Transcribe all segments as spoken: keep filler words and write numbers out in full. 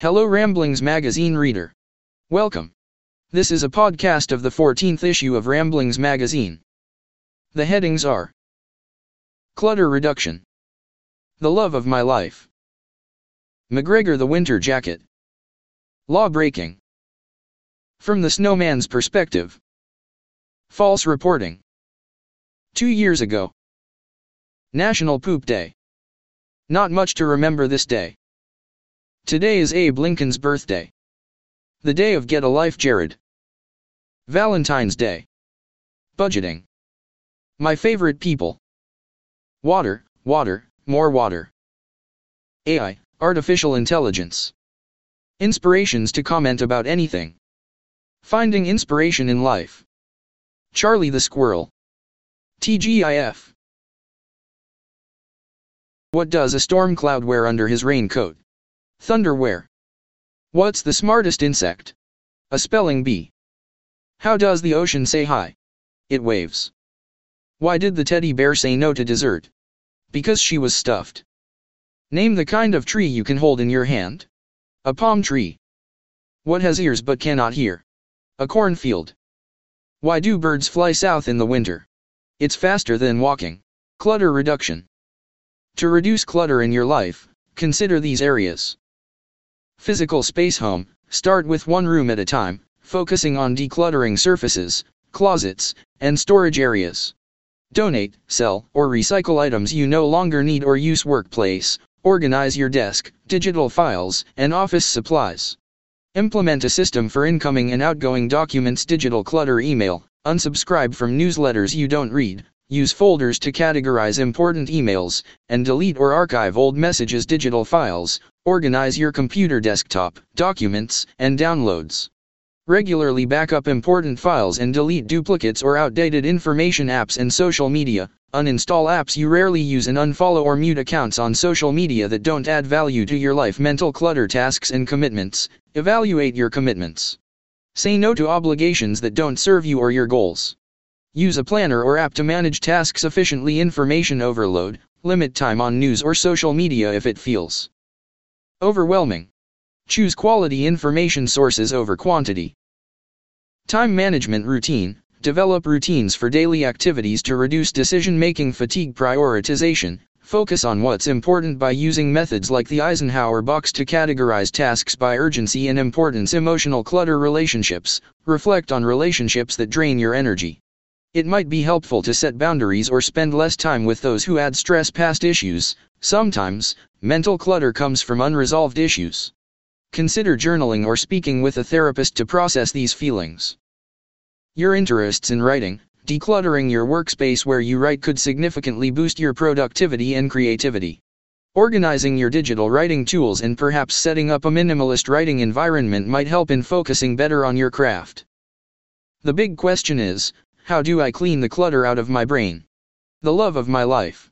Hello Ramblings Magazine reader. Welcome. This is a podcast of the fourteenth issue of Ramblings Magazine. The headings are: Clutter Reduction, The Love of My Life, McGregor the Winter Jacket, Law Breaking, From the Snowman's Perspective, False Reporting, Two Years Ago, National Poop Day. Not much to remember this day. Today is Abe Lincoln's birthday. The day of Get a Life Jared. Valentine's Day. Budgeting. My favorite people. Water, water, more water. A I, artificial intelligence. Inspirations to comment about anything. Finding inspiration in life. Charlie the Squirrel. T G I F. What does a storm cloud wear under his raincoat? Thunderwear. What's the smartest insect? A spelling bee. How does the ocean say hi? It waves. Why did the teddy bear say no to dessert? Because she was stuffed. Name the kind of tree you can hold in your hand. A palm tree. What has ears but cannot hear? A cornfield. Why do birds fly south in the winter? It's faster than walking. Clutter reduction. To reduce clutter in your life, consider these areas. Physical space. Home. Start with one room at a time, focusing on decluttering surfaces, closets, and storage areas. Donate, sell, or recycle items you no longer need or use. Workplace. Organize your desk, digital files, and office supplies. Implement a system for incoming and outgoing documents. Digital clutter. Email. Unsubscribe from newsletters you don't read. Use folders to categorize important emails, and delete or archive old messages. Digital files. Organize your computer desktop, documents, and downloads. Regularly backup important files and delete duplicates or outdated information. Apps and social media. Uninstall apps you rarely use and unfollow or mute accounts on social media that don't add value to your life. Mental clutter. Tasks and commitments. Evaluate your commitments. Say no to obligations that don't serve you or your goals. Use a planner or app to manage tasks efficiently. Information overload. Limit time on news or social media if it feels overwhelming. Choose quality information sources over quantity. Time management. Routine. Develop routines for daily activities to reduce decision-making fatigue. Prioritization. Focus on what's important by using methods like the Eisenhower box to categorize tasks by urgency and importance. Emotional clutter. Relationships. Reflect on relationships that drain your energy. It might be helpful to set boundaries or spend less time with those who add stress. Past issues. Sometimes, mental clutter comes from unresolved issues. Consider journaling or speaking with a therapist to process these feelings. Your interests in writing. Decluttering your workspace where you write could significantly boost your productivity and creativity. Organizing your digital writing tools and perhaps setting up a minimalist writing environment might help in focusing better on your craft. The big question is, how do I clean the clutter out of my brain? The love of my life.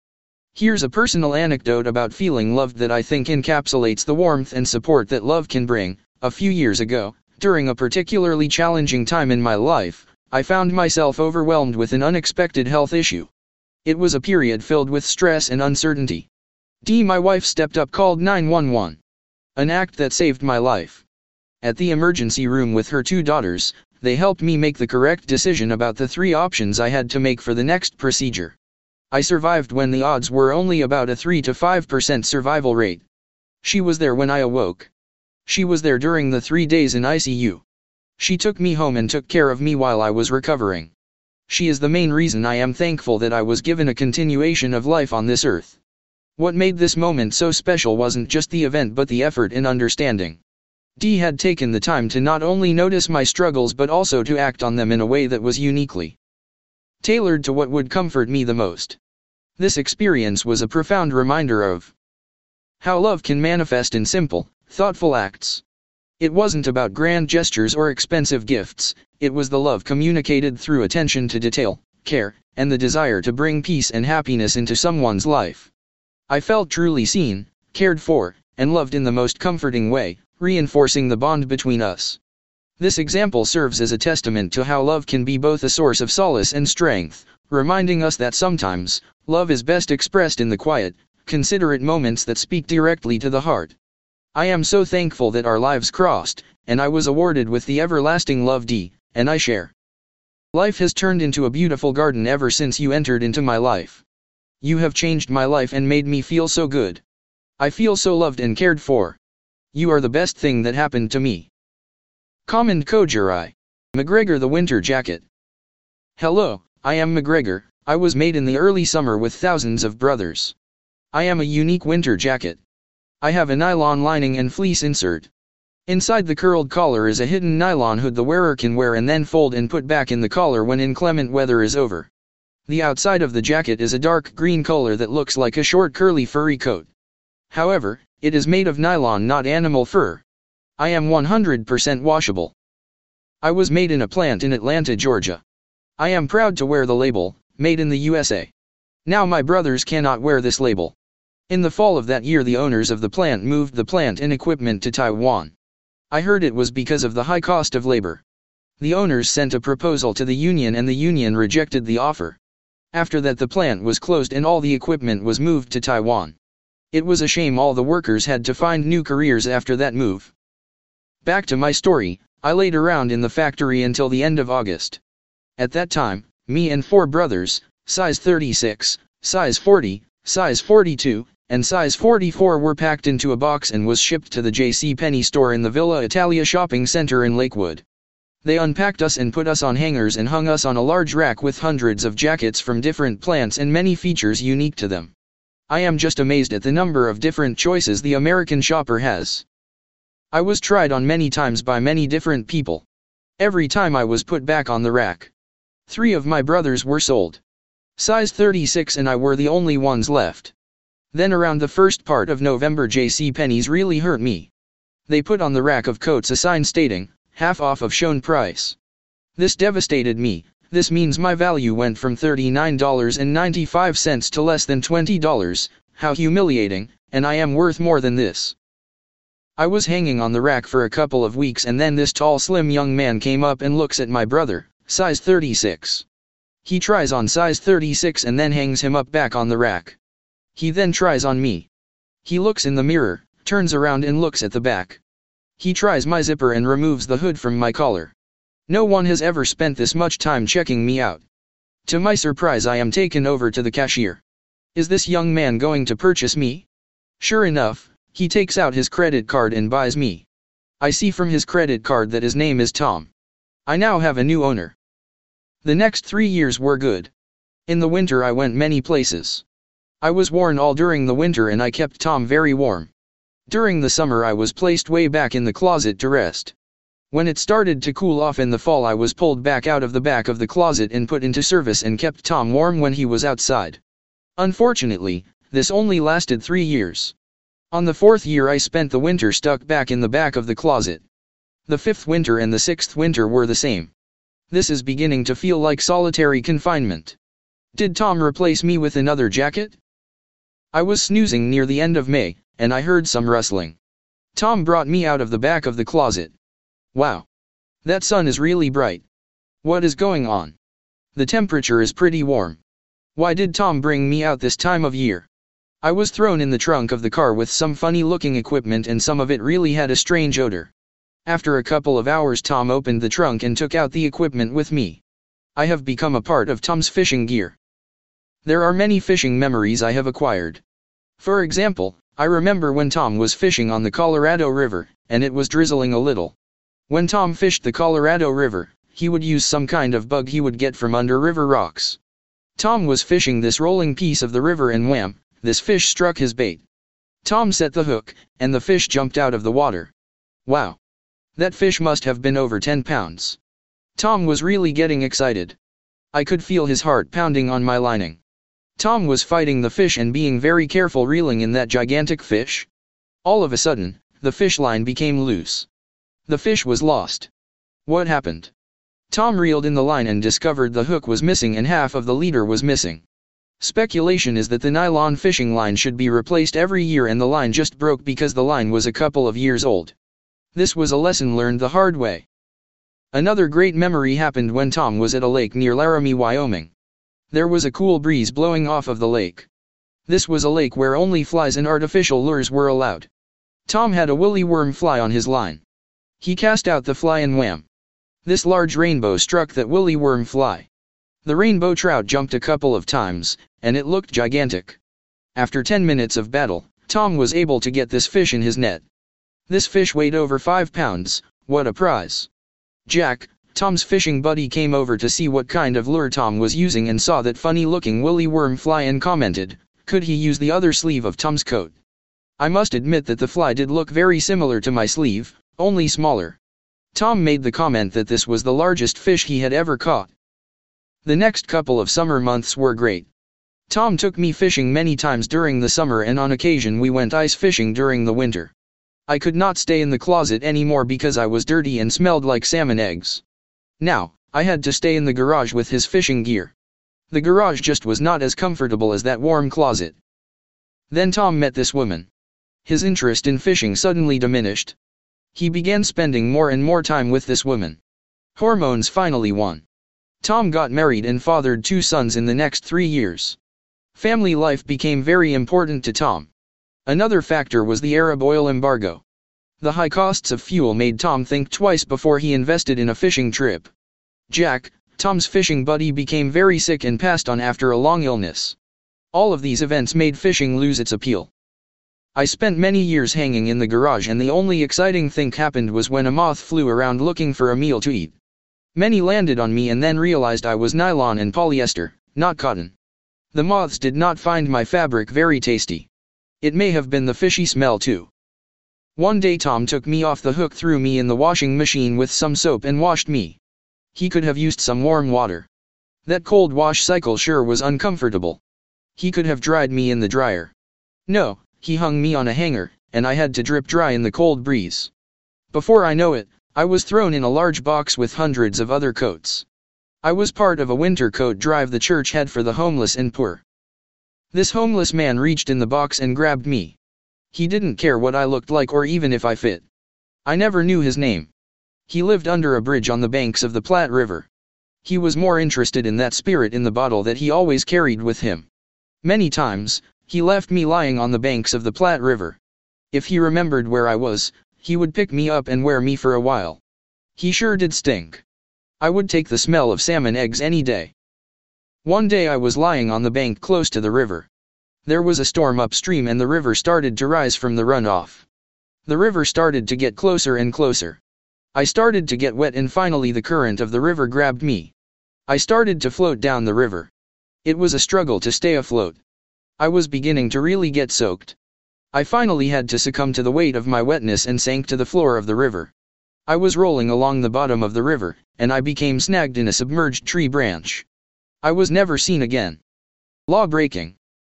Here's a personal anecdote about feeling loved that I think encapsulates the warmth and support that love can bring. A few years ago, during a particularly challenging time in my life, I found myself overwhelmed with an unexpected health issue. It was a period filled with stress and uncertainty. Dee, my wife, stepped up, called nine one one. An act that saved my life. At the emergency room with her two daughters, they helped me make the correct decision about the three options I had to make for the next procedure. I survived when the odds were only about a three to five percent survival rate. She was there when I awoke. She was there during the three days in I C U. She took me home and took care of me while I was recovering. She is the main reason I am thankful that I was given a continuation of life on this earth. What made this moment so special wasn't just the event but the effort and understanding. Dee had taken the time to not only notice my struggles but also to act on them in a way that was uniquely tailored to what would comfort me the most. This experience was a profound reminder of how love can manifest in simple, thoughtful acts. It wasn't about grand gestures or expensive gifts, it was the love communicated through attention to detail, care, and the desire to bring peace and happiness into someone's life. I felt truly seen, cared for, and loved in the most comforting way, reinforcing the bond between us. This example serves as a testament to how love can be both a source of solace and strength, reminding us that sometimes, love is best expressed in the quiet, considerate moments that speak directly to the heart. I am so thankful that our lives crossed, and I was awarded with the everlasting love D, and I share. Life has turned into a beautiful garden ever since you entered into my life. You have changed my life and made me feel so good. I feel so loved and cared for. You are the best thing that happened to me. Command Kojirai. McGregor the Winter Jacket. Hello, I am McGregor. I was made in the early summer with thousands of brothers. I am a unique winter jacket. I have a nylon lining and fleece insert. Inside the curled collar is a hidden nylon hood the wearer can wear and then fold and put back in the collar when inclement weather is over. The outside of the jacket is a dark green color that looks like a short curly furry coat. However, it is made of nylon, not animal fur. I am one hundred percent washable. I was made in a plant in Atlanta, Georgia. I am proud to wear the label, made in the U S A. Now my brothers cannot wear this label. In the fall of that year the owners of the plant moved the plant and equipment to Taiwan. I heard it was because of the high cost of labor. The owners sent a proposal to the union and the union rejected the offer. After that the plant was closed and all the equipment was moved to Taiwan. It was a shame all the workers had to find new careers after that move. Back to my story, I laid around in the factory until the end of August. At that time, me and four brothers, size thirty-six, size forty, size forty-two, and size forty-four were packed into a box and was shipped to the J C Penney store in the Villa Italia shopping center in Lakewood. They unpacked us and put us on hangers and hung us on a large rack with hundreds of jackets from different plants and many features unique to them. I am just amazed at the number of different choices the American shopper has. I was tried on many times by many different people. Every time I was put back on the rack. Three of my brothers were sold. Size thirty-six and I were the only ones left. Then around the first part of November J C Penney's really hurt me. They put on the rack of coats a sign stating, half off of shown price. This devastated me. This means my value went from thirty-nine dollars and ninety-five cents to less than twenty dollars, how humiliating, and I am worth more than this. I was hanging on the rack for a couple of weeks and then this tall slim young man came up and looks at my brother, size thirty-six. He tries on size thirty-six and then hangs him up back on the rack. He then tries on me. He looks in the mirror, turns around and looks at the back. He tries my zipper and removes the hood from my collar. No one has ever spent this much time checking me out. To my surprise I am taken over to the cashier. Is this young man going to purchase me? Sure enough, he takes out his credit card and buys me. I see from his credit card that his name is Tom. I now have a new owner. The next three years were good. In the winter I went many places. I was worn all during the winter and I kept Tom very warm. During the summer I was placed way back in the closet to rest. When it started to cool off in the fall I was pulled back out of the back of the closet and put into service and kept Tom warm when he was outside. Unfortunately, this only lasted three years. On the fourth year I spent the winter stuck back in the back of the closet. The fifth winter and the sixth winter were the same. This is beginning to feel like solitary confinement. Did Tom replace me with another jacket? I was snoozing near the end of May, and I heard some rustling. Tom brought me out of the back of the closet. Wow! That sun is really bright. What is going on? The temperature is pretty warm. Why did Tom bring me out this time of year? I was thrown in the trunk of the car with some funny looking equipment and some of it really had a strange odor. After a couple of hours Tom opened the trunk and took out the equipment with me. I have become a part of Tom's fishing gear. There are many fishing memories I have acquired. For example, I remember when Tom was fishing on the Colorado River, and it was drizzling a little. When Tom fished the Colorado River, he would use some kind of bug he would get from under river rocks. Tom was fishing this rolling piece of the river and wham! This fish struck his bait. Tom set the hook, and the fish jumped out of the water. Wow! That fish must have been over ten pounds. Tom was really getting excited. I could feel his heart pounding on my lining. Tom was fighting the fish and being very careful reeling in that gigantic fish. All of a sudden, the fish line became loose. The fish was lost. What happened? Tom reeled in the line and discovered the hook was missing and half of the leader was missing. Speculation is that the nylon fishing line should be replaced every year and the line just broke because the line was a couple of years old. This was a lesson learned the hard way. Another great memory happened when Tom was at a lake near Laramie, Wyoming. There was a cool breeze blowing off of the lake. This was a lake where only flies and artificial lures were allowed. Tom had a woolly worm fly on his line. He cast out the fly and wham! This large rainbow struck that woolly worm fly. The rainbow trout jumped a couple of times, and it looked gigantic. After ten minutes of battle, Tom was able to get this fish in his net. This fish weighed over five pounds, what a prize! Jack, Tom's fishing buddy, came over to see what kind of lure Tom was using and saw that funny-looking woolly worm fly and commented, could he use the other sleeve of Tom's coat? I must admit that the fly did look very similar to my sleeve, only smaller. Tom made the comment that this was the largest fish he had ever caught. The next couple of summer months were great. Tom took me fishing many times during the summer, and on occasion we went ice fishing during the winter. I could not stay in the closet anymore because I was dirty and smelled like salmon eggs. Now, I had to stay in the garage with his fishing gear. The garage just was not as comfortable as that warm closet. Then Tom met this woman. His interest in fishing suddenly diminished. He began spending more and more time with this woman. Hormones finally won. Tom got married and fathered two sons in the next three years. Family life became very important to Tom. Another factor was the Arab oil embargo. The high costs of fuel made Tom think twice before he invested in a fishing trip. Jack, Tom's fishing buddy, became very sick and passed on after a long illness. All of these events made fishing lose its appeal. I spent many years hanging in the garage, and the only exciting thing happened was when a moth flew around looking for a meal to eat. Many landed on me and then realized I was nylon and polyester, not cotton. The moths did not find my fabric very tasty. It may have been the fishy smell too. One day Tom took me off the hook, threw me in the washing machine with some soap and washed me. He could have used some warm water. That cold wash cycle sure was uncomfortable. He could have dried me in the dryer. No, he hung me on a hanger, and I had to drip dry in the cold breeze. Before I know it, I was thrown in a large box with hundreds of other coats. I was part of a winter coat drive the church had for the homeless and poor. This homeless man reached in the box and grabbed me. He didn't care what I looked like or even if I fit. I never knew his name. He lived under a bridge on the banks of the Platte River. He was more interested in that spirit in the bottle that he always carried with him. Many times, he left me lying on the banks of the Platte River. If he remembered where I was, he would pick me up and wear me for a while. He sure did stink. I would take the smell of salmon eggs any day. One day I was lying on the bank close to the river. There was a storm upstream and the river started to rise from the runoff. The river started to get closer and closer. I started to get wet and finally the current of the river grabbed me. I started to float down the river. It was a struggle to stay afloat. I was beginning to really get soaked. I finally had to succumb to the weight of my wetness and sank to the floor of the river. I was rolling along the bottom of the river, and I became snagged in a submerged tree branch. I was never seen again. Law breaking.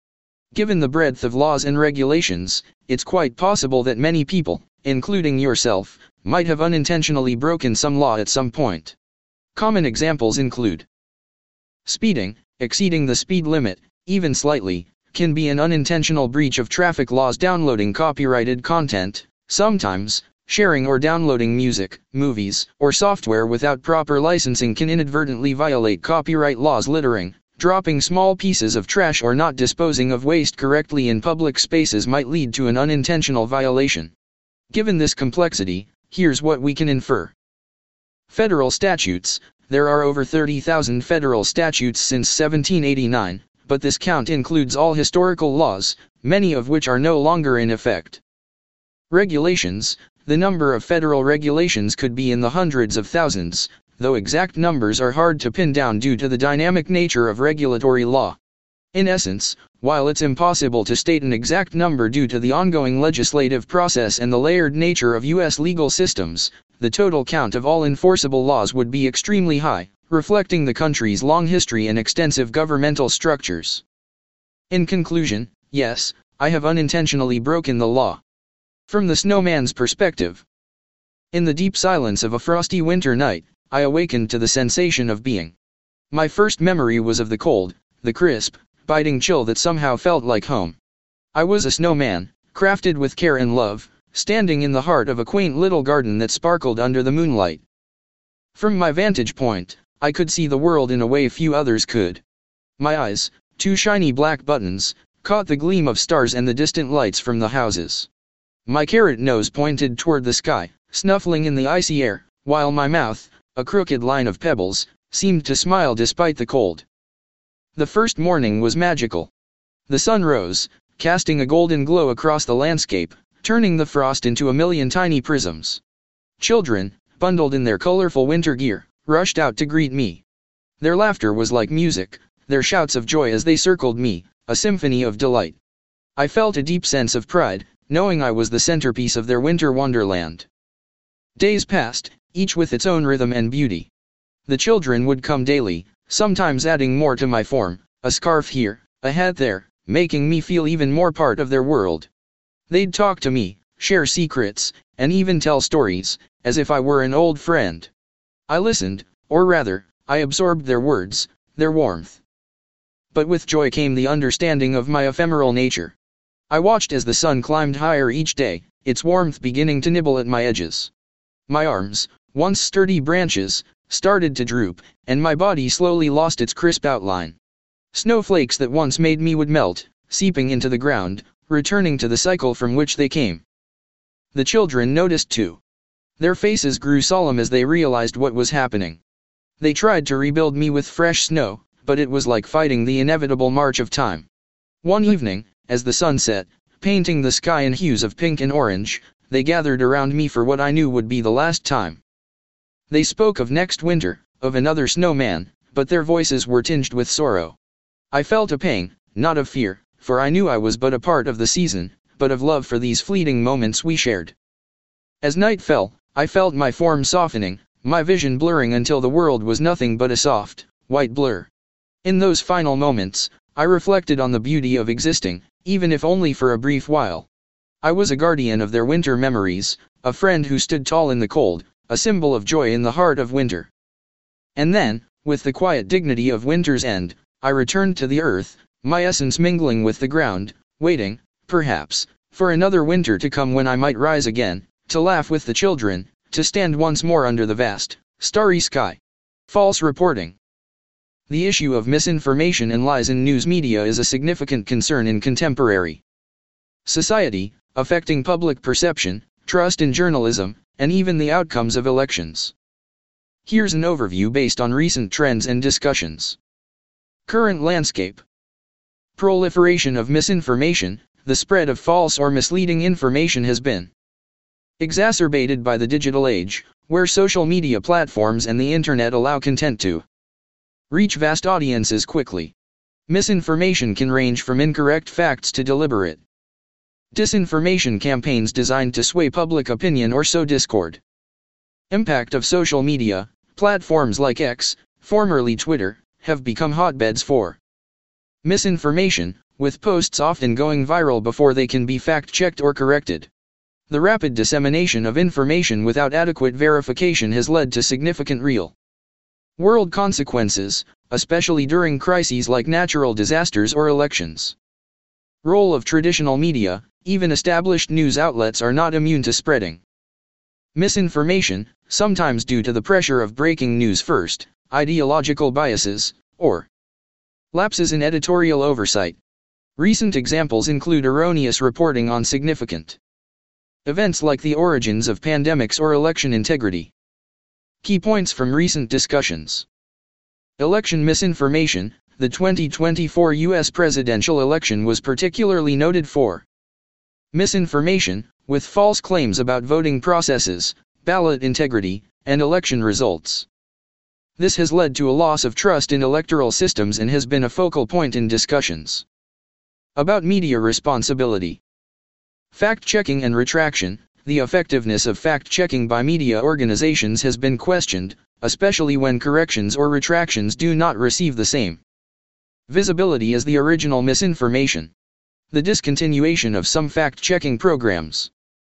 Given the breadth of laws and regulations, it's quite possible that many people, including yourself, might have unintentionally broken some law at some point. Common examples include speeding. Exceeding the speed limit, even slightly, can be an unintentional breach of traffic laws. Downloading copyrighted content, sometimes, sharing or downloading music, movies, or software without proper licensing can inadvertently violate copyright laws. Littering, dropping small pieces of trash or not disposing of waste correctly in public spaces might lead to an unintentional violation. Given this complexity, here's what we can infer. Federal statutes. There are over thirty thousand federal statutes since seventeen eighty-nine, but this count includes all historical laws, many of which are no longer in effect. Regulations. The number of federal regulations could be in the hundreds of thousands, though exact numbers are hard to pin down due to the dynamic nature of regulatory law. In essence, while it's impossible to state an exact number due to the ongoing legislative process and the layered nature of U S legal systems, the total count of all enforceable laws would be extremely high, reflecting the country's long history and extensive governmental structures. In conclusion, yes, I have unintentionally broken the law. From the snowman's perspective. In the deep silence of a frosty winter night, I awakened to the sensation of being. My first memory was of the cold, the crisp, biting chill that somehow felt like home. I was a snowman, crafted with care and love, standing in the heart of a quaint little garden that sparkled under the moonlight. From my vantage point, I could see the world in a way few others could. My eyes, two shiny black buttons, caught the gleam of stars and the distant lights from the houses. My carrot nose pointed toward the sky, snuffling in the icy air, while my mouth, a crooked line of pebbles, seemed to smile despite the cold. The first morning was magical. The sun rose, casting a golden glow across the landscape, turning the frost into a million tiny prisms. Children, bundled in their colorful winter gear, rushed out to greet me. Their laughter was like music, their shouts of joy as they circled me, a symphony of delight. I felt a deep sense of pride, knowing I was the centerpiece of their winter wonderland. Days passed, each with its own rhythm and beauty. The children would come daily, sometimes adding more to my form, a scarf here, a hat there, making me feel even more part of their world. They'd talk to me, share secrets, and even tell stories, as if I were an old friend. I listened, or rather, I absorbed their words, their warmth. But with joy came the understanding of my ephemeral nature. I watched as the sun climbed higher each day, its warmth beginning to nibble at my edges. My arms, once sturdy branches, started to droop, and my body slowly lost its crisp outline. Snowflakes that once made me would melt, seeping into the ground, returning to the cycle from which they came. The children noticed too. Their faces grew solemn as they realized what was happening. They tried to rebuild me with fresh snow, but it was like fighting the inevitable march of time. One evening, as the sun set, painting the sky in hues of pink and orange, they gathered around me for what I knew would be the last time. They spoke of next winter, of another snowman, but their voices were tinged with sorrow. I felt a pang, not of fear, for I knew I was but a part of the season, but of love for these fleeting moments we shared. As night fell, I felt my form softening, my vision blurring until the world was nothing but a soft, white blur. In those final moments, I reflected on the beauty of existing, even if only for a brief while. I was a guardian of their winter memories, a friend who stood tall in the cold, a symbol of joy in the heart of winter. And then, with the quiet dignity of winter's end, I returned to the earth, my essence mingling with the ground, waiting, perhaps, for another winter to come when I might rise again, to laugh with the children, to stand once more under the vast, starry sky. False reporting. The issue of misinformation and lies in news media is a significant concern in contemporary society, affecting public perception, trust in journalism, and even the outcomes of elections. Here's an overview based on recent trends and discussions. Current landscape. Proliferation of misinformation. The spread of false or misleading information has been exacerbated by the digital age, where social media platforms and the internet allow content to reach vast audiences quickly. Misinformation can range from incorrect facts to deliberate disinformation campaigns designed to sway public opinion or sow discord. Impact of social media. Platforms like X, formerly Twitter, have become hotbeds for misinformation, with posts often going viral before they can be fact-checked or corrected. The rapid dissemination of information without adequate verification has led to significant real-world consequences, especially during crises like natural disasters or elections. Role of traditional media. Even established news outlets are not immune to spreading misinformation, sometimes due to the pressure of breaking news first, ideological biases, or lapses in editorial oversight. Recent examples include erroneous reporting on significant events like the origins of pandemics or election integrity. Key points from recent discussions. Election misinformation. The twenty twenty-four U S presidential election was particularly noted for misinformation, with false claims about voting processes, ballot integrity, and election results. This has led to a loss of trust in electoral systems and has been a focal point in discussions about media responsibility. Fact-checking and retraction. The effectiveness of fact-checking by media organizations has been questioned, especially when corrections or retractions do not receive the same visibility as the original misinformation. The discontinuation of some fact-checking programs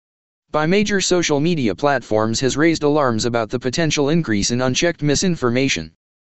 by major social media platforms has raised alarms about the potential increase in unchecked misinformation.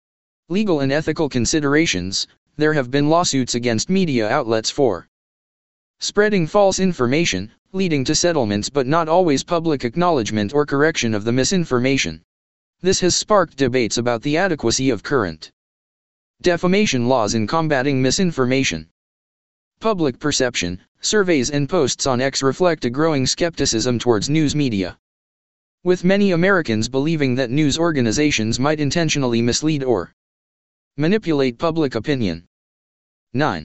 Legal and ethical considerations. There have been lawsuits against media outlets for spreading false information, leading to settlements but not always public acknowledgement or correction of the misinformation. This has sparked debates about the adequacy of current defamation laws in combating misinformation. Public perception, surveys and posts on X reflect a growing skepticism towards news media, with many Americans believing that news organizations might intentionally mislead or manipulate public opinion. nine.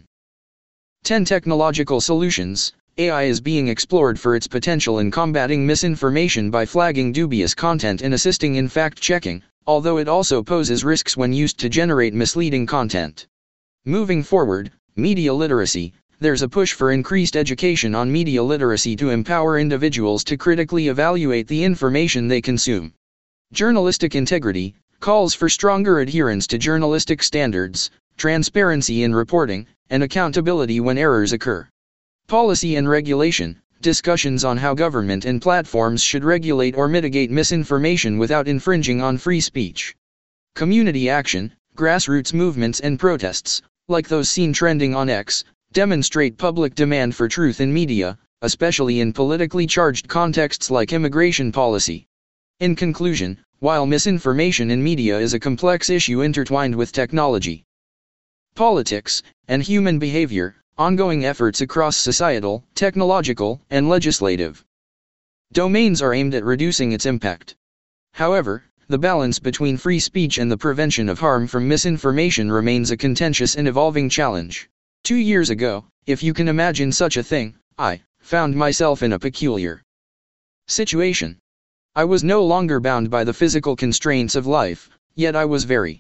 ten Technological solutions. A I is being explored for its potential in combating misinformation by flagging dubious content and assisting in fact-checking, although it also poses risks when used to generate misleading content. Moving forward, media literacy. There's a push for increased education on media literacy to empower individuals to critically evaluate the information they consume. Journalistic integrity calls for stronger adherence to journalistic standards, transparency in reporting, and accountability when errors occur. Policy and regulation, discussions on how government and platforms should regulate or mitigate misinformation without infringing on free speech. Community action, grassroots movements and protests, like those seen trending on X, demonstrate public demand for truth in media, especially in politically charged contexts like immigration policy. In conclusion, while misinformation in media is a complex issue intertwined with technology, politics, and human behavior, ongoing efforts across societal, technological, and legislative domains are aimed at reducing its impact. However, the balance between free speech and the prevention of harm from misinformation remains a contentious and evolving challenge. Two years ago, if you can imagine such a thing, I found myself in a peculiar situation. I was no longer bound by the physical constraints of life, yet I was very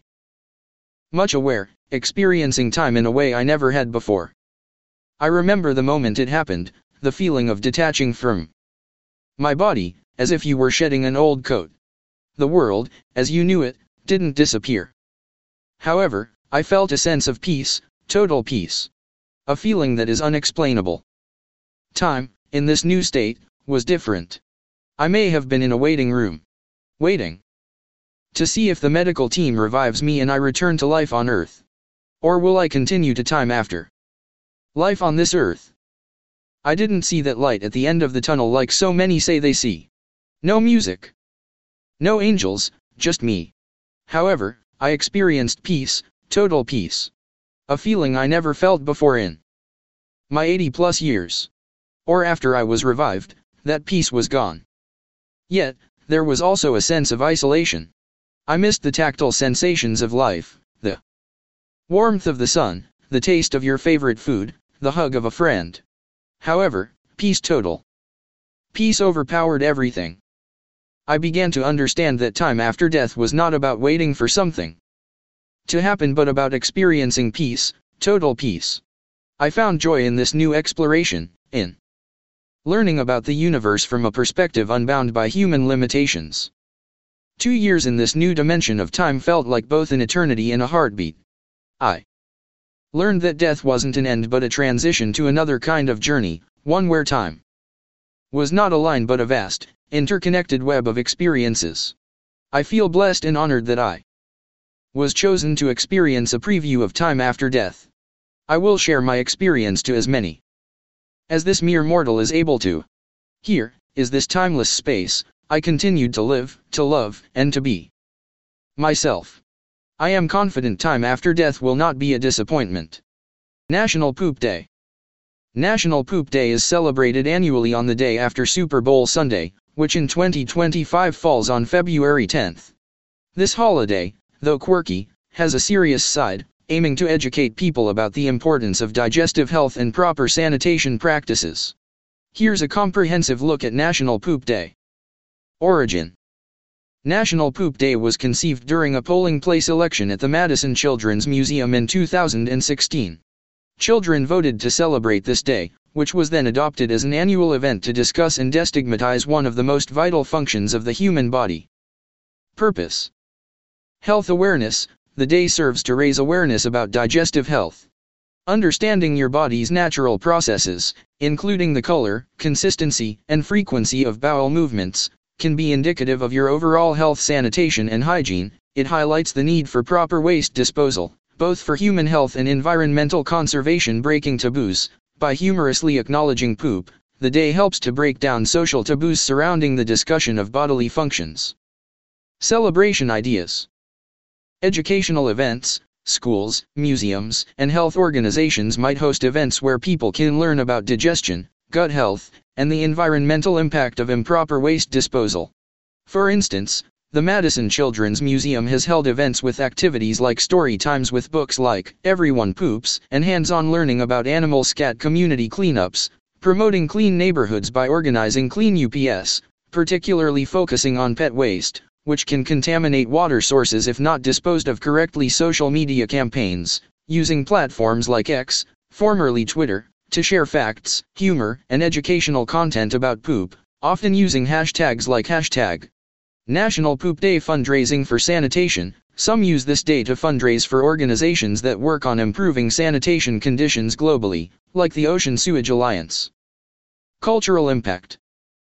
much aware, experiencing time in a way I never had before. I remember the moment it happened, the feeling of detaching from my body, as if you were shedding an old coat. The world, as you knew it, didn't disappear. However, I felt a sense of peace, total peace. A feeling that is unexplainable. Time, in this new state, was different. I may have been in a waiting room, waiting to see if the medical team revives me and I return to life on Earth. Or will I continue to time after life on this Earth? I didn't see that light at the end of the tunnel like so many say they see. No music. No angels, just me. However, I experienced peace, total peace. A feeling I never felt before in my eighty plus years. Or after I was revived, that peace was gone. Yet, there was also a sense of isolation. I missed the tactile sensations of life, the warmth of the sun, the taste of your favorite food, the hug of a friend. However, peace total. Peace overpowered everything. I began to understand that time after death was not about waiting for something to happen but about experiencing peace, total peace. I found joy in this new exploration, in learning about the universe from a perspective unbound by human limitations. Two years in this new dimension of time felt like both an eternity and a heartbeat. I learned that death wasn't an end but a transition to another kind of journey, one where time was not a line but a vast, interconnected web of experiences. I feel blessed and honored that I was chosen to experience a preview of time after death. I will share my experience to as many as this mere mortal is able to. Here is this timeless space. I continued to live, to love, and to be myself. I am confident time after death will not be a disappointment. National Poop Day. National Poop Day is celebrated annually on the day after Super Bowl Sunday, which in twenty twenty-five falls on February tenth. This holiday, though quirky, has a serious side, aiming to educate people about the importance of digestive health and proper sanitation practices. Here's a comprehensive look at National Poop Day. Origin. National Poop Day was conceived during a polling place election at the Madison Children's Museum in two thousand sixteen. Children voted to celebrate this day, which was then adopted as an annual event to discuss and destigmatize one of the most vital functions of the human body. Purpose. Health awareness. The day serves to raise awareness about digestive health. Understanding your body's natural processes, including the color, consistency, and frequency of bowel movements, can be indicative of your overall health, sanitation, and hygiene. It highlights the need for proper waste disposal, both for human health and environmental conservation. Breaking taboos. By humorously acknowledging poop, the day helps to break down social taboos surrounding the discussion of bodily functions. Celebration ideas. Educational events. Schools, museums, and health organizations might host events where people can learn about digestion, gut health, and the environmental impact of improper waste disposal. For instance, the Madison Children's Museum has held events with activities like story times with books like Everyone Poops and hands-on learning about animal scat community cleanups, promoting clean neighborhoods by organizing Clean U P S, particularly focusing on pet waste, which can contaminate water sources if not disposed of correctly. Social media campaigns, using platforms like X, formerly Twitter, to share facts, humor, and educational content about poop, often using hashtags like hashtag National Poop Day. Fundraising for sanitation. Some use this day to fundraise for organizations that work on improving sanitation conditions globally, like the Ocean Sewage Alliance. Cultural impact.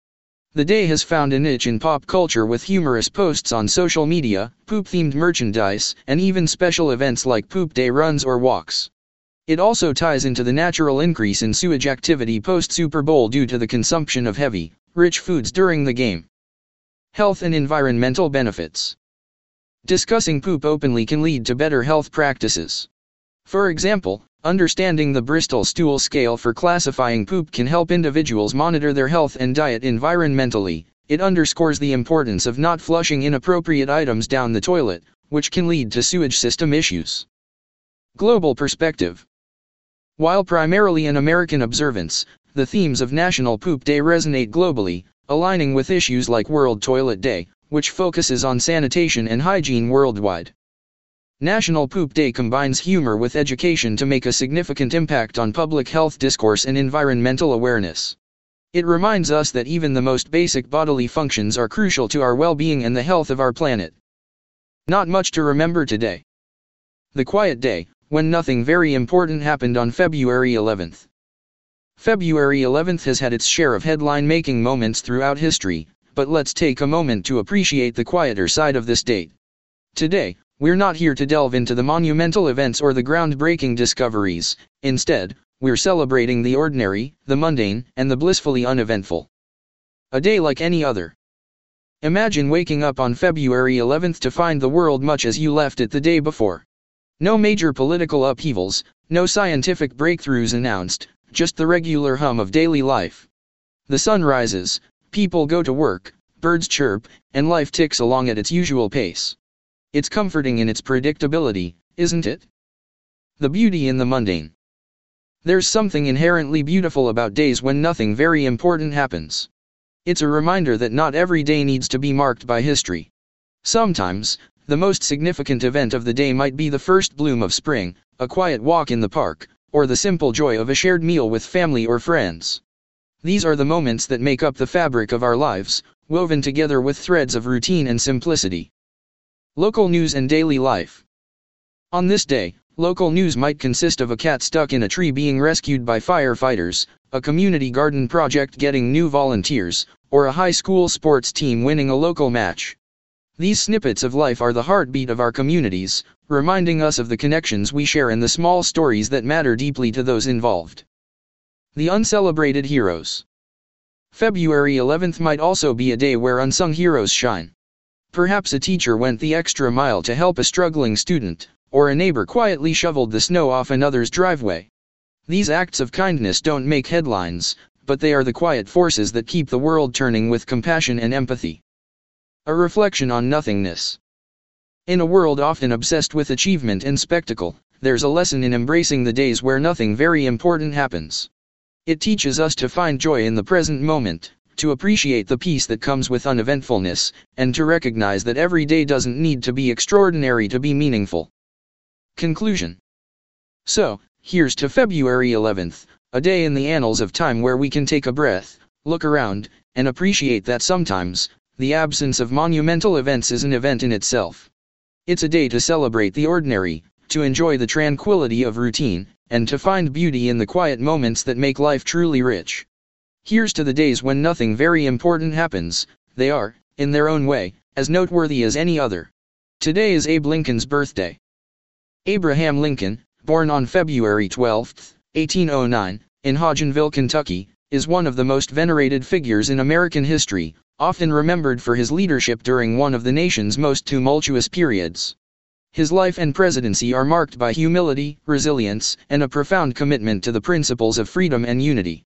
The day has found a niche in pop culture with humorous posts on social media, poop-themed merchandise, and even special events like Poop Day runs or walks. It also ties into the natural increase in sewage activity post-Super Bowl due to the consumption of heavy, rich foods during the game. Health and environmental benefits. Discussing poop openly can lead to better health practices. For example, understanding the Bristol Stool Scale for classifying poop can help individuals monitor their health and diet environmentally. It underscores the importance of not flushing inappropriate items down the toilet, which can lead to sewage system issues. Global perspective. While primarily an American observance, the themes of National Poop Day resonate globally, aligning with issues like World Toilet Day, which focuses on sanitation and hygiene worldwide. National Poop Day combines humor with education to make a significant impact on public health discourse and environmental awareness. It reminds us that even the most basic bodily functions are crucial to our well-being and the health of our planet. Not much to remember today. The Quiet Day, when nothing very important happened on February eleventh. February eleventh has had its share of headline-making moments throughout history, but let's take a moment to appreciate the quieter side of this date. Today, we're not here to delve into the monumental events or the groundbreaking discoveries. Instead, we're celebrating the ordinary, the mundane, and the blissfully uneventful. A day like any other. Imagine waking up on February eleventh to find the world much as you left it the day before. No major political upheavals, no scientific breakthroughs announced, just the regular hum of daily life. The sun rises, people go to work, birds chirp, and life ticks along at its usual pace. It's comforting in its predictability, isn't it? The beauty in the mundane. There's something inherently beautiful about days when nothing very important happens. It's a reminder that not every day needs to be marked by history. Sometimes, the most significant event of the day might be the first bloom of spring, a quiet walk in the park, or the simple joy of a shared meal with family or friends. These are the moments that make up the fabric of our lives, woven together with threads of routine and simplicity. Local news and daily life. On this day, local news might consist of a cat stuck in a tree being rescued by firefighters, a community garden project getting new volunteers, or a high school sports team winning a local match. These snippets of life are the heartbeat of our communities, reminding us of the connections we share and the small stories that matter deeply to those involved. The uncelebrated heroes. February eleventh might also be a day where unsung heroes shine. Perhaps a teacher went the extra mile to help a struggling student, or a neighbor quietly shoveled the snow off another's driveway. These acts of kindness don't make headlines, but they are the quiet forces that keep the world turning with compassion and empathy. A reflection on nothingness. In a world often obsessed with achievement and spectacle, there's a lesson in embracing the days where nothing very important happens. It teaches us to find joy in the present moment, to appreciate the peace that comes with uneventfulness, and to recognize that every day doesn't need to be extraordinary to be meaningful. Conclusion. So, here's to February eleventh, a day in the annals of time where we can take a breath, look around, and appreciate that sometimes, the absence of monumental events is an event in itself. It's a day to celebrate the ordinary, to enjoy the tranquility of routine, and to find beauty in the quiet moments that make life truly rich. Here's to the days when nothing very important happens. They are, in their own way, as noteworthy as any other. Today is Abe Lincoln's birthday. Abraham Lincoln, born on February twelfth, eighteen oh nine, in Hodgenville, Kentucky, is one of the most venerated figures in American history, often remembered for his leadership during one of the nation's most tumultuous periods. His life and presidency are marked by humility, resilience, and a profound commitment to the principles of freedom and unity.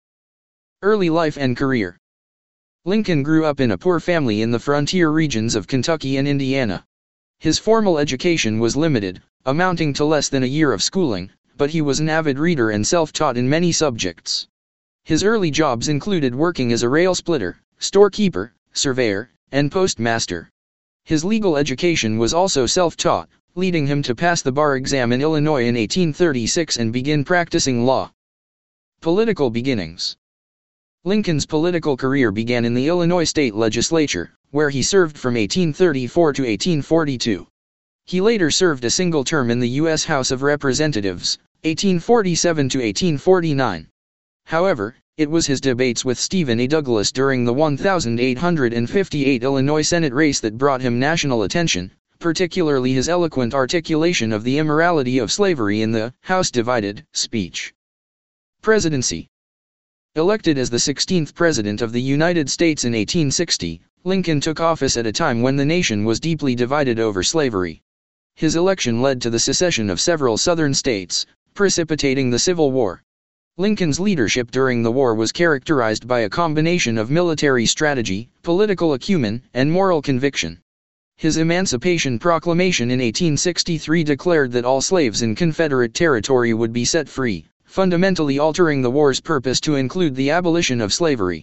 Early life and career. Lincoln grew up in a poor family in the frontier regions of Kentucky and Indiana. His formal education was limited, amounting to less than a year of schooling, but he was an avid reader and self-taught in many subjects. His early jobs included working as a rail splitter, storekeeper, surveyor, and postmaster. His legal education was also self-taught, leading him to pass the bar exam in Illinois in eighteen thirty-six and begin practicing law. Political beginnings. Lincoln's political career began in the Illinois state legislature, where he served from eighteen thirty-four to eighteen forty-two. He later served a single term in the U S House of Representatives, eighteen forty-seven to eighteen forty-nine. However, it was his debates with Stephen A. Douglas during the eighteen fifty-eight Illinois Senate race that brought him national attention, particularly his eloquent articulation of the immorality of slavery in the House Divided speech. Presidency. Elected as the sixteenth President of the United States in eighteen sixty, Lincoln took office at a time when the nation was deeply divided over slavery. His election led to the secession of several Southern states, precipitating the Civil War. Lincoln's leadership during the war was characterized by a combination of military strategy, political acumen, and moral conviction. His Emancipation Proclamation in eighteen sixty-three declared that all slaves in Confederate territory would be set free, fundamentally altering the war's purpose to include the abolition of slavery.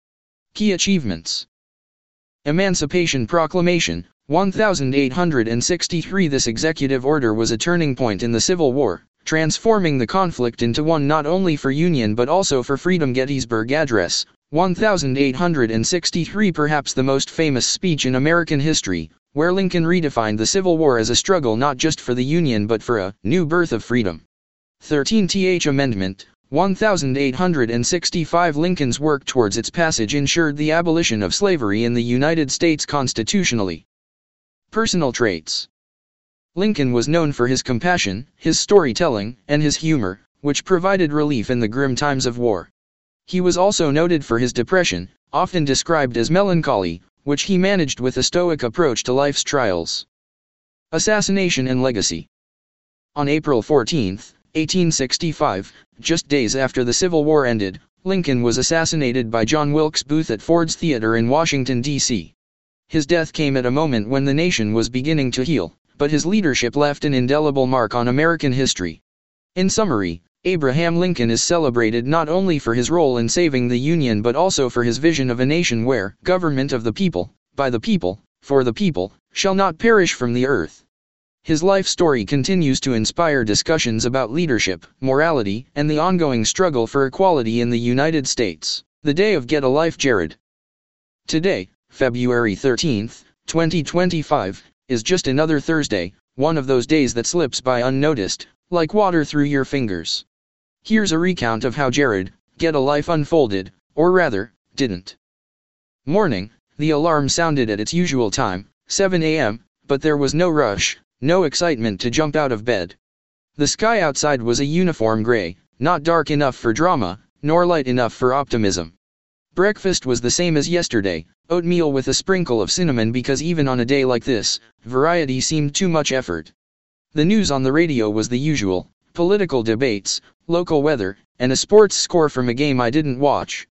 Key achievements. Emancipation Proclamation, eighteen sixty-three. This executive order was a turning point in the Civil War, transforming the conflict into one not only for Union but also for freedom. Gettysburg Address, eighteen sixty-three. Perhaps the most famous speech in American history, where Lincoln redefined the Civil War as a struggle not just for the Union but for a new birth of freedom. thirteenth Amendment, eighteen sixty-five. Lincoln's work towards its passage ensured the abolition of slavery in the United States constitutionally. Personal traits. Lincoln was known for his compassion, his storytelling, and his humor, which provided relief in the grim times of war. He was also noted for his depression, often described as melancholy, which he managed with a stoic approach to life's trials. Assassination and legacy. On April fourteenth, eighteen sixty-five, just days after the Civil War ended, Lincoln was assassinated by John Wilkes Booth at Ford's Theater in Washington, D C His death came at a moment when the nation was beginning to heal, but his leadership left an indelible mark on American history. In summary, Abraham Lincoln is celebrated not only for his role in saving the Union but also for his vision of a nation where government of the people, by the people, for the people, shall not perish from the earth. His life story continues to inspire discussions about leadership, morality, and the ongoing struggle for equality in the United States. The Day of Get a Life. Jared. Today, February thirteenth, twenty twenty-five, is just another Thursday, one of those days that slips by unnoticed, like water through your fingers. Here's a recount of how Jared, Get a Life unfolded, or rather, didn't. Morning, the alarm sounded at its usual time, seven a m, but there was no rush, no excitement to jump out of bed. The sky outside was a uniform gray, not dark enough for drama, nor light enough for optimism. Breakfast was the same as yesterday, oatmeal with a sprinkle of cinnamon because even on a day like this, variety seemed too much effort. The news on the radio was the usual, political debates, local weather, and a sports score from a game I didn't watch.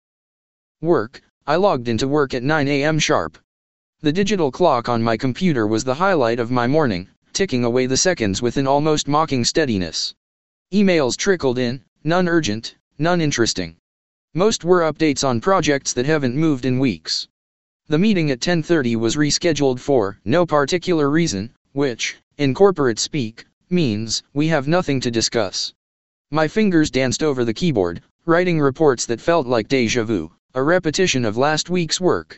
Work. I logged into work at nine a m sharp. The digital clock on my computer was the highlight of my morning, ticking away the seconds with an almost mocking steadiness. Emails trickled in, none urgent, none interesting. Most were updates on projects that haven't moved in weeks. The meeting at ten thirty was rescheduled for no particular reason, which, in corporate speak, means we have nothing to discuss. My fingers danced over the keyboard, writing reports that felt like déjà vu, a repetition of last week's work.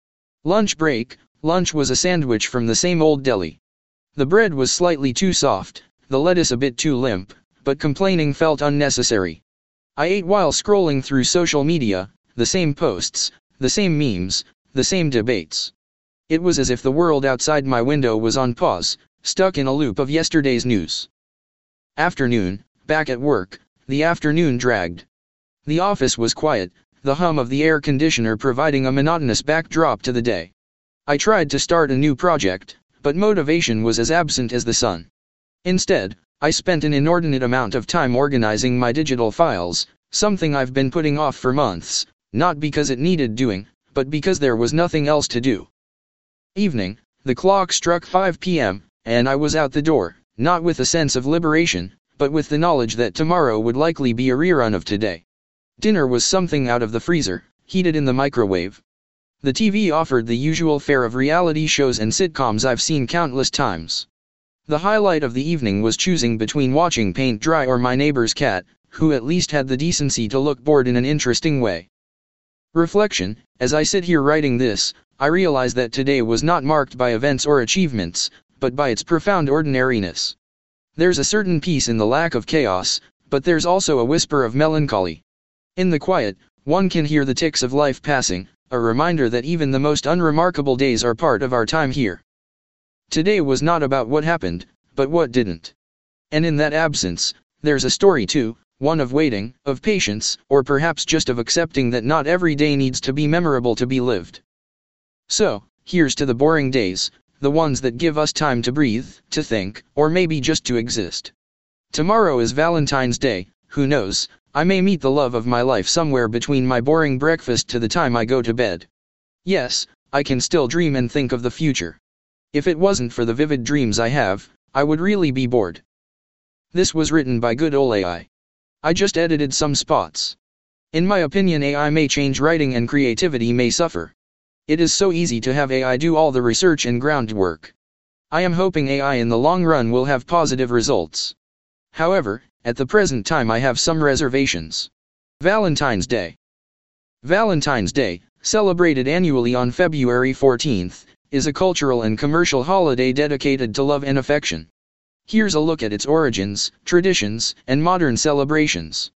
Lunch break. Lunch was a sandwich from the same old deli. The bread was slightly too soft, the lettuce a bit too limp, but complaining felt unnecessary. I ate while scrolling through social media, the same posts, the same memes, the same debates. It was as if the world outside my window was on pause, stuck in a loop of yesterday's news. Afternoon. Back at work, the afternoon dragged. The office was quiet, the hum of the air conditioner providing a monotonous backdrop to the day. I tried to start a new project, but motivation was as absent as the sun. Instead, I spent an inordinate amount of time organizing my digital files, something I've been putting off for months, not because it needed doing, but because there was nothing else to do. Evening, the clock struck five p m, and I was out the door, not with a sense of liberation, but with the knowledge that tomorrow would likely be a rerun of today. Dinner was something out of the freezer, heated in the microwave. The T V offered the usual fare of reality shows and sitcoms I've seen countless times. The highlight of the evening was choosing between watching paint dry or My Neighbor's Cat, who at least had the decency to look bored in an interesting way. Reflection: as I sit here writing this, I realize that today was not marked by events or achievements, but by its profound ordinariness. There's a certain peace in the lack of chaos, but there's also a whisper of melancholy. In the quiet, one can hear the ticks of life passing, a reminder that even the most unremarkable days are part of our time here. Today was not about what happened, but what didn't. And in that absence, there's a story too, one of waiting, of patience, or perhaps just of accepting that not every day needs to be memorable to be lived. So, here's to the boring days, the ones that give us time to breathe, to think, or maybe just to exist. Tomorrow is Valentine's Day, who knows, I may meet the love of my life somewhere between my boring breakfast to the time I go to bed. Yes, I can still dream and think of the future. If it wasn't for the vivid dreams I have, I would really be bored. This was written by good ol' A I. I just edited some spots. In my opinion, A I may change writing and creativity may suffer. It is so easy to have A I do all the research and groundwork. I am hoping A I in the long run will have positive results. However, at the present time I have some reservations. Valentine's Day. Valentine's Day, celebrated annually on February fourteenth, is a cultural and commercial holiday dedicated to love and affection. Here's a look at its origins, traditions, and modern celebrations.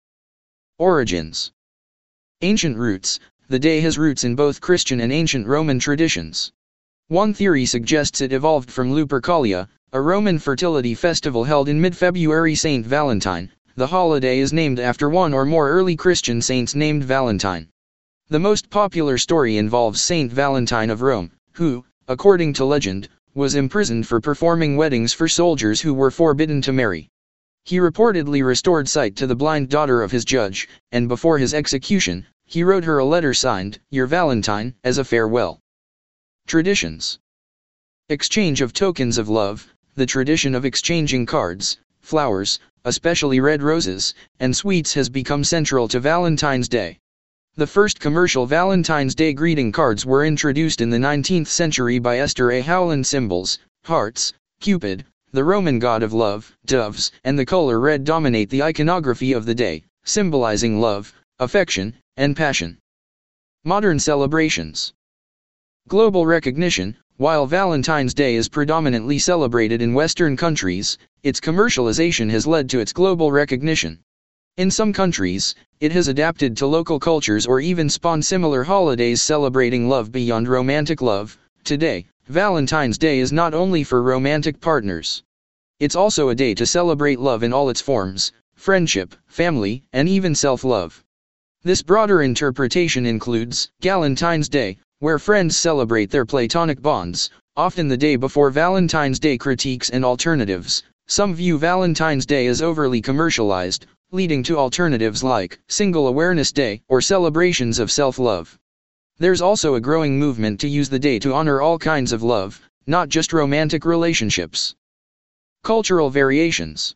Origins. Ancient roots. The day has roots in both Christian and ancient Roman traditions. One theory suggests it evolved from Lupercalia, a Roman fertility festival held in mid-February. Saint Valentine. The holiday is named after one or more early Christian saints named Valentine. The most popular story involves Saint Valentine of Rome, who, according to legend, was imprisoned for performing weddings for soldiers who were forbidden to marry. He reportedly restored sight to the blind daughter of his judge, and before his execution, he wrote her a letter signed, "Your Valentine," as a farewell. Traditions. Exchange of tokens of love. The tradition of exchanging cards, flowers, especially red roses, and sweets has become central to Valentine's Day. The first commercial Valentine's Day greeting cards were introduced in the nineteenth century by Esther A. Howland. Symbols: hearts, Cupid, the Roman god of love, doves, and the color red dominate the iconography of the day, symbolizing love, affection, and passion. Modern celebrations. Global recognition. While Valentine's Day is predominantly celebrated in Western countries, its commercialization has led to its global recognition. In some countries, it has adapted to local cultures or even spawned similar holidays celebrating love beyond romantic love. Today, Valentine's Day is not only for romantic partners. It's also a day to celebrate love in all its forms: friendship, family, and even self-love. This broader interpretation includes Galentine's Day, where friends celebrate their platonic bonds, often the day before Valentine's Day. Critiques and alternatives. Some view Valentine's Day as overly commercialized, leading to alternatives like Single Awareness Day or celebrations of self-love. There's also a growing movement to use the day to honor all kinds of love, not just romantic relationships. Cultural variations.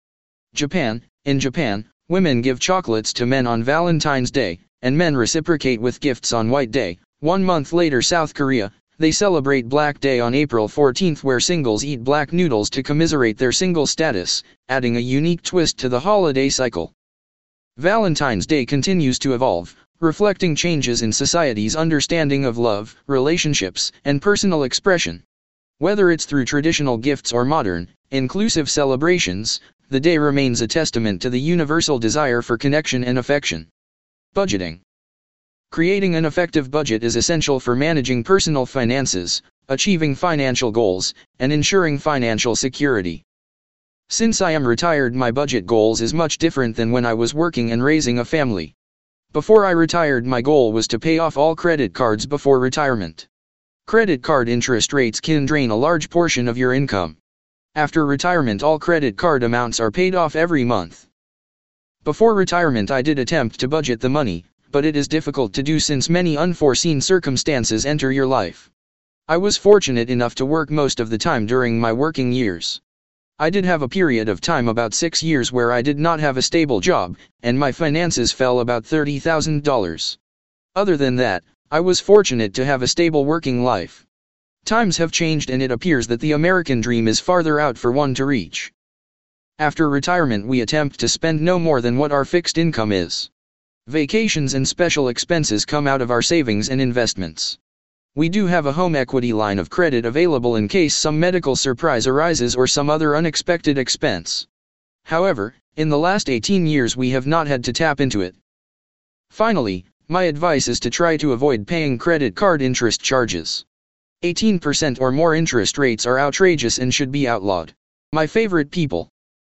Japan. In Japan, women give chocolates to men on Valentine's Day, and men reciprocate with gifts on White Day. One month later, South Korea, they celebrate Black Day on April fourteenth, where singles eat black noodles to commiserate their single status, adding a unique twist to the holiday cycle. Valentine's Day continues to evolve, reflecting changes in society's understanding of love, relationships, and personal expression. Whether it's through traditional gifts or modern, inclusive celebrations, the day remains a testament to the universal desire for connection and affection. Budgeting. Creating an effective budget is essential for managing personal finances, achieving financial goals, and ensuring financial security. Since I am retired, my budget goals is much different than when I was working and raising a family. Before I retired, my goal was to pay off all credit cards before retirement. Credit card interest rates can drain a large portion of your income. After retirement, all credit card amounts are paid off every month. Before retirement, I did attempt to budget the money, but it is difficult to do since many unforeseen circumstances enter your life. I was fortunate enough to work most of the time during my working years. I did have a period of time about six years where I did not have a stable job, and my finances fell about thirty thousand dollars. Other than that, I was fortunate to have a stable working life. Times have changed, and it appears that the American dream is farther out for one to reach. After retirement, we attempt to spend no more than what our fixed income is. Vacations and special expenses come out of our savings and investments. We do have a home equity line of credit available in case some medical surprise arises or some other unexpected expense. However, in the last eighteen years we have not had to tap into it. Finally, my advice is to try to avoid paying credit card interest charges. eighteen percent or more interest rates are outrageous and should be outlawed. My favorite people.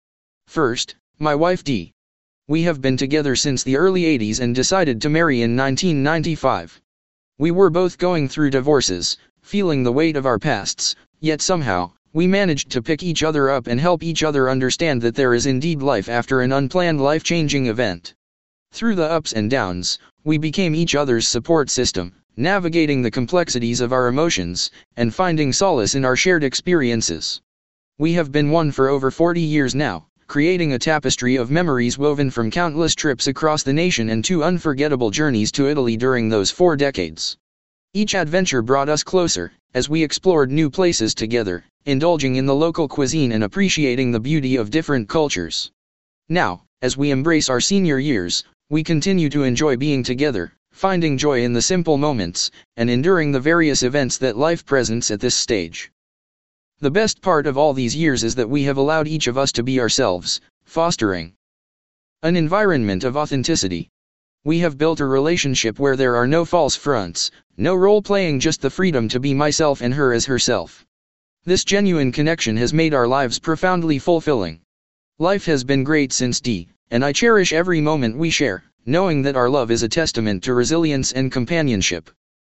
First, my wife Dee. We have been together since the early eighties and decided to marry in nineteen ninety-five. We were both going through divorces, feeling the weight of our pasts, yet somehow, we managed to pick each other up and help each other understand that there is indeed life after an unplanned life-changing event. Through the ups and downs, we became each other's support system, navigating the complexities of our emotions, and finding solace in our shared experiences. We have been one for over forty years now, creating a tapestry of memories woven from countless trips across the nation and two unforgettable journeys to Italy during those four decades. Each adventure brought us closer, as we explored new places together, indulging in the local cuisine and appreciating the beauty of different cultures. Now, as we embrace our senior years, we continue to enjoy being together, finding joy in the simple moments, and enduring the various events that life presents at this stage. The best part of all these years is that we have allowed each of us to be ourselves, fostering an environment of authenticity. We have built a relationship where there are no false fronts, no role-playing, just the freedom to be myself and her as herself. This genuine connection has made our lives profoundly fulfilling. Life has been great since Dee, and I cherish every moment we share, knowing that our love is a testament to resilience and companionship.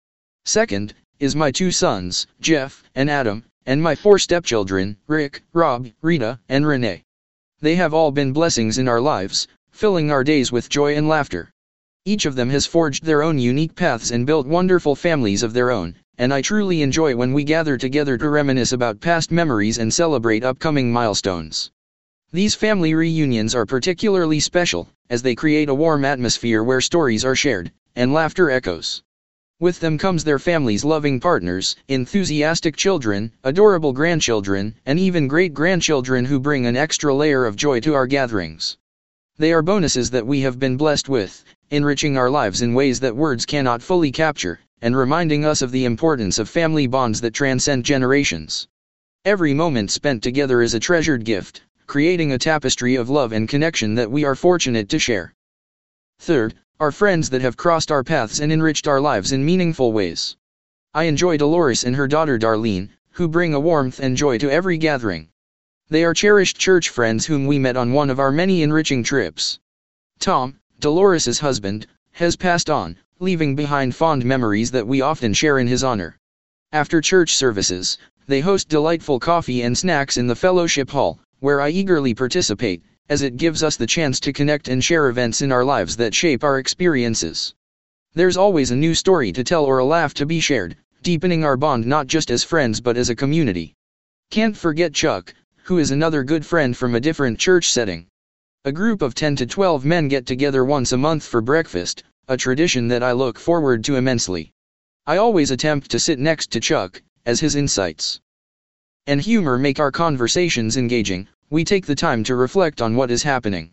Second, is my two sons, Jeff and Adam, and my four stepchildren, Rick, Rob, Rita, and Renee. They have all been blessings in our lives, filling our days with joy and laughter. Each of them has forged their own unique paths and built wonderful families of their own, and I truly enjoy when we gather together to reminisce about past memories and celebrate upcoming milestones. These family reunions are particularly special, as they create a warm atmosphere where stories are shared, and laughter echoes. With them comes their families' loving partners, enthusiastic children, adorable grandchildren, and even great-grandchildren who bring an extra layer of joy to our gatherings. They are bonuses that we have been blessed with, enriching our lives in ways that words cannot fully capture, and reminding us of the importance of family bonds that transcend generations. Every moment spent together is a treasured gift, creating a tapestry of love and connection that we are fortunate to share. Third, are friends that have crossed our paths and enriched our lives in meaningful ways. I enjoy Dolores and her daughter Darlene, who bring a warmth and joy to every gathering. They are cherished church friends whom we met on one of our many enriching trips. Tom, Dolores's husband, has passed on, leaving behind fond memories that we often share in his honor. After church services, they host delightful coffee and snacks in the fellowship hall, where I eagerly participate, as it gives us the chance to connect and share events in our lives that shape our experiences. There's always a new story to tell or a laugh to be shared, deepening our bond not just as friends but as a community. Can't forget Chuck, who is another good friend from a different church setting. A group of ten to twelve men get together once a month for breakfast, a tradition that I look forward to immensely. I always attempt to sit next to Chuck, as his insights and humor make our conversations engaging. We take the time to reflect on what is happening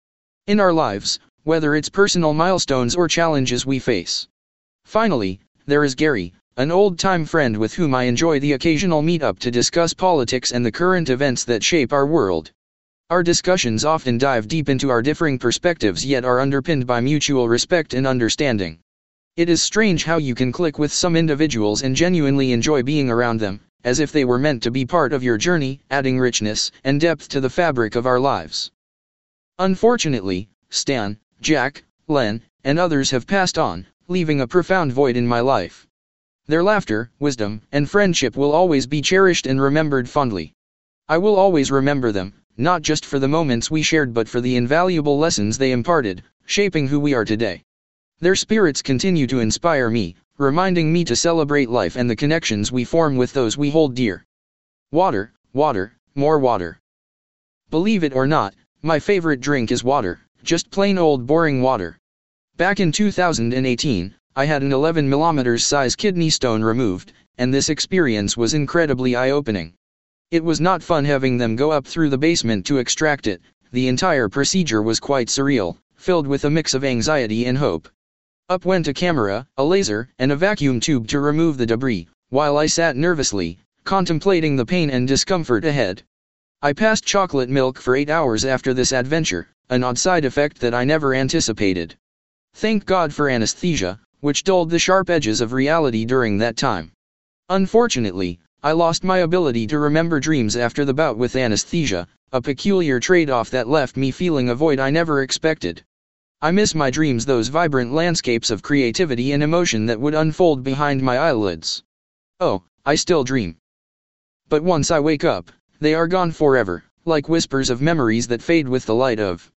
in our lives, whether it's personal milestones or challenges we face. Finally, there is Gary, an old-time friend with whom I enjoy the occasional meet-up to discuss politics and the current events that shape our world. Our discussions often dive deep into our differing perspectives yet are underpinned by mutual respect and understanding. It is strange how you can click with some individuals and genuinely enjoy being around them, as if they were meant to be part of your journey, adding richness and depth to the fabric of our lives. Unfortunately, Stan, Jack, Len, and others have passed on, leaving a profound void in my life. Their laughter, wisdom, and friendship will always be cherished and remembered fondly. I will always remember them, not just for the moments we shared but for the invaluable lessons they imparted, shaping who we are today. Their spirits continue to inspire me, reminding me to celebrate life and the connections we form with those we hold dear. Water, water, more water. Believe it or not, my favorite drink is water, just plain old boring water. Back in two thousand eighteen, I had an eleven millimeter size kidney stone removed, and this experience was incredibly eye-opening. It was not fun having them go up through the basement to extract it. The entire procedure was quite surreal, filled with a mix of anxiety and hope. Up went a camera, a laser, and a vacuum tube to remove the debris, while I sat nervously, contemplating the pain and discomfort ahead. I passed chocolate milk for eight hours after this adventure, an odd side effect that I never anticipated. Thank God for anesthesia, which dulled the sharp edges of reality during that time. Unfortunately, I lost my ability to remember dreams after the bout with anesthesia, a peculiar trade-off that left me feeling a void I never expected. I miss my dreams, those vibrant landscapes of creativity and emotion that would unfold behind my eyelids. Oh, I still dream. But once I wake up, they are gone forever, like whispers of memories that fade with the light of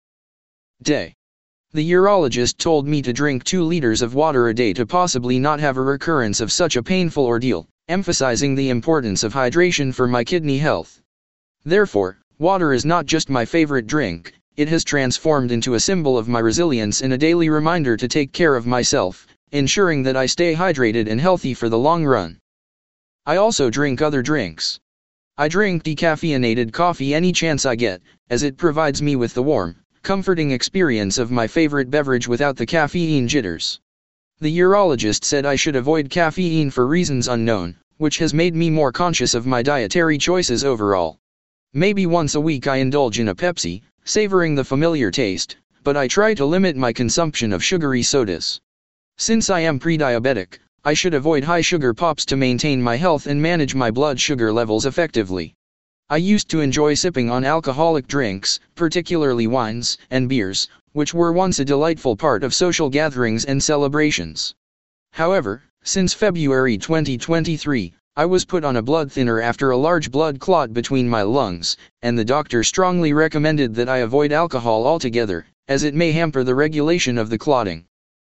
day. The urologist told me to drink two liters of water a day to possibly not have a recurrence of such a painful ordeal, emphasizing the importance of hydration for my kidney health. Therefore, water is not just my favorite drink, it has transformed into a symbol of my resilience and a daily reminder to take care of myself, ensuring that I stay hydrated and healthy for the long run. I also drink other drinks. I drink decaffeinated coffee any chance I get, as it provides me with the warm, comforting experience of my favorite beverage without the caffeine jitters. The urologist said I should avoid caffeine for reasons unknown, which has made me more conscious of my dietary choices overall. Maybe once a week I indulge in a Pepsi, savoring the familiar taste, but I try to limit my consumption of sugary sodas. Since I am pre-diabetic, I should avoid high-sugar pops to maintain my health and manage my blood sugar levels effectively. I used to enjoy sipping on alcoholic drinks, particularly wines and beers, which were once a delightful part of social gatherings and celebrations. However, since February twenty twenty-three, I was put on a blood thinner after a large blood clot between my lungs, and the doctor strongly recommended that I avoid alcohol altogether, as it may hamper the regulation of the clotting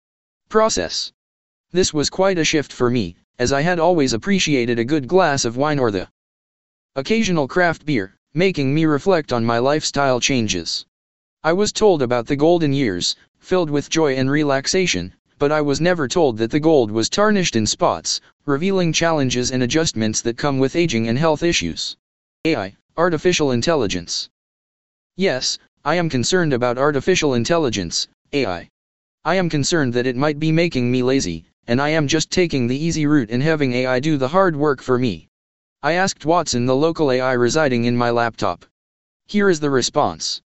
process. This was quite a shift for me, as I had always appreciated a good glass of wine or the occasional craft beer, making me reflect on my lifestyle changes. I was told about the golden years, filled with joy and relaxation, but I was never told that the gold was tarnished in spots, revealing challenges and adjustments that come with aging and health issues. A I, artificial intelligence. Yes, I am concerned about artificial intelligence, A I. I am concerned that it might be making me lazy, and I am just taking the easy route and having A I do the hard work for me. I asked Watson, the local A I residing in my laptop. Here is the response.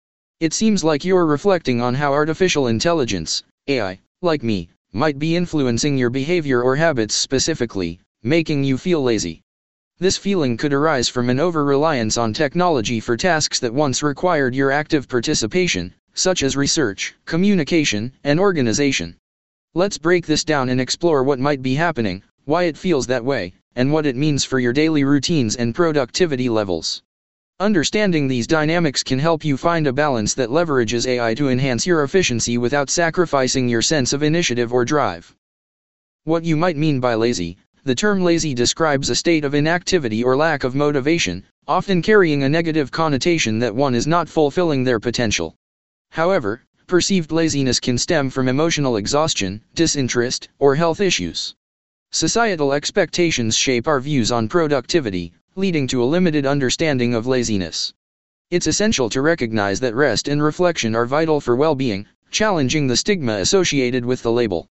It seems like you're reflecting on how artificial intelligence, A I, like me, might be influencing your behavior or habits, specifically, making you feel lazy. This feeling could arise from an over-reliance on technology for tasks that once required your active participation, such as research, communication, and organization. Let's break this down and explore what might be happening, why it feels that way, and what it means for your daily routines and productivity levels. Understanding these dynamics can help you find a balance that leverages A I to enhance your efficiency without sacrificing your sense of initiative or drive. What you might mean by lazy. The term lazy describes a state of inactivity or lack of motivation, often carrying a negative connotation that one is not fulfilling their potential. However, perceived laziness can stem from emotional exhaustion, disinterest, or health issues. Societal expectations shape our views on productivity, leading to a limited understanding of laziness. It's essential to recognize that rest and reflection are vital for well-being, challenging the stigma associated with the label.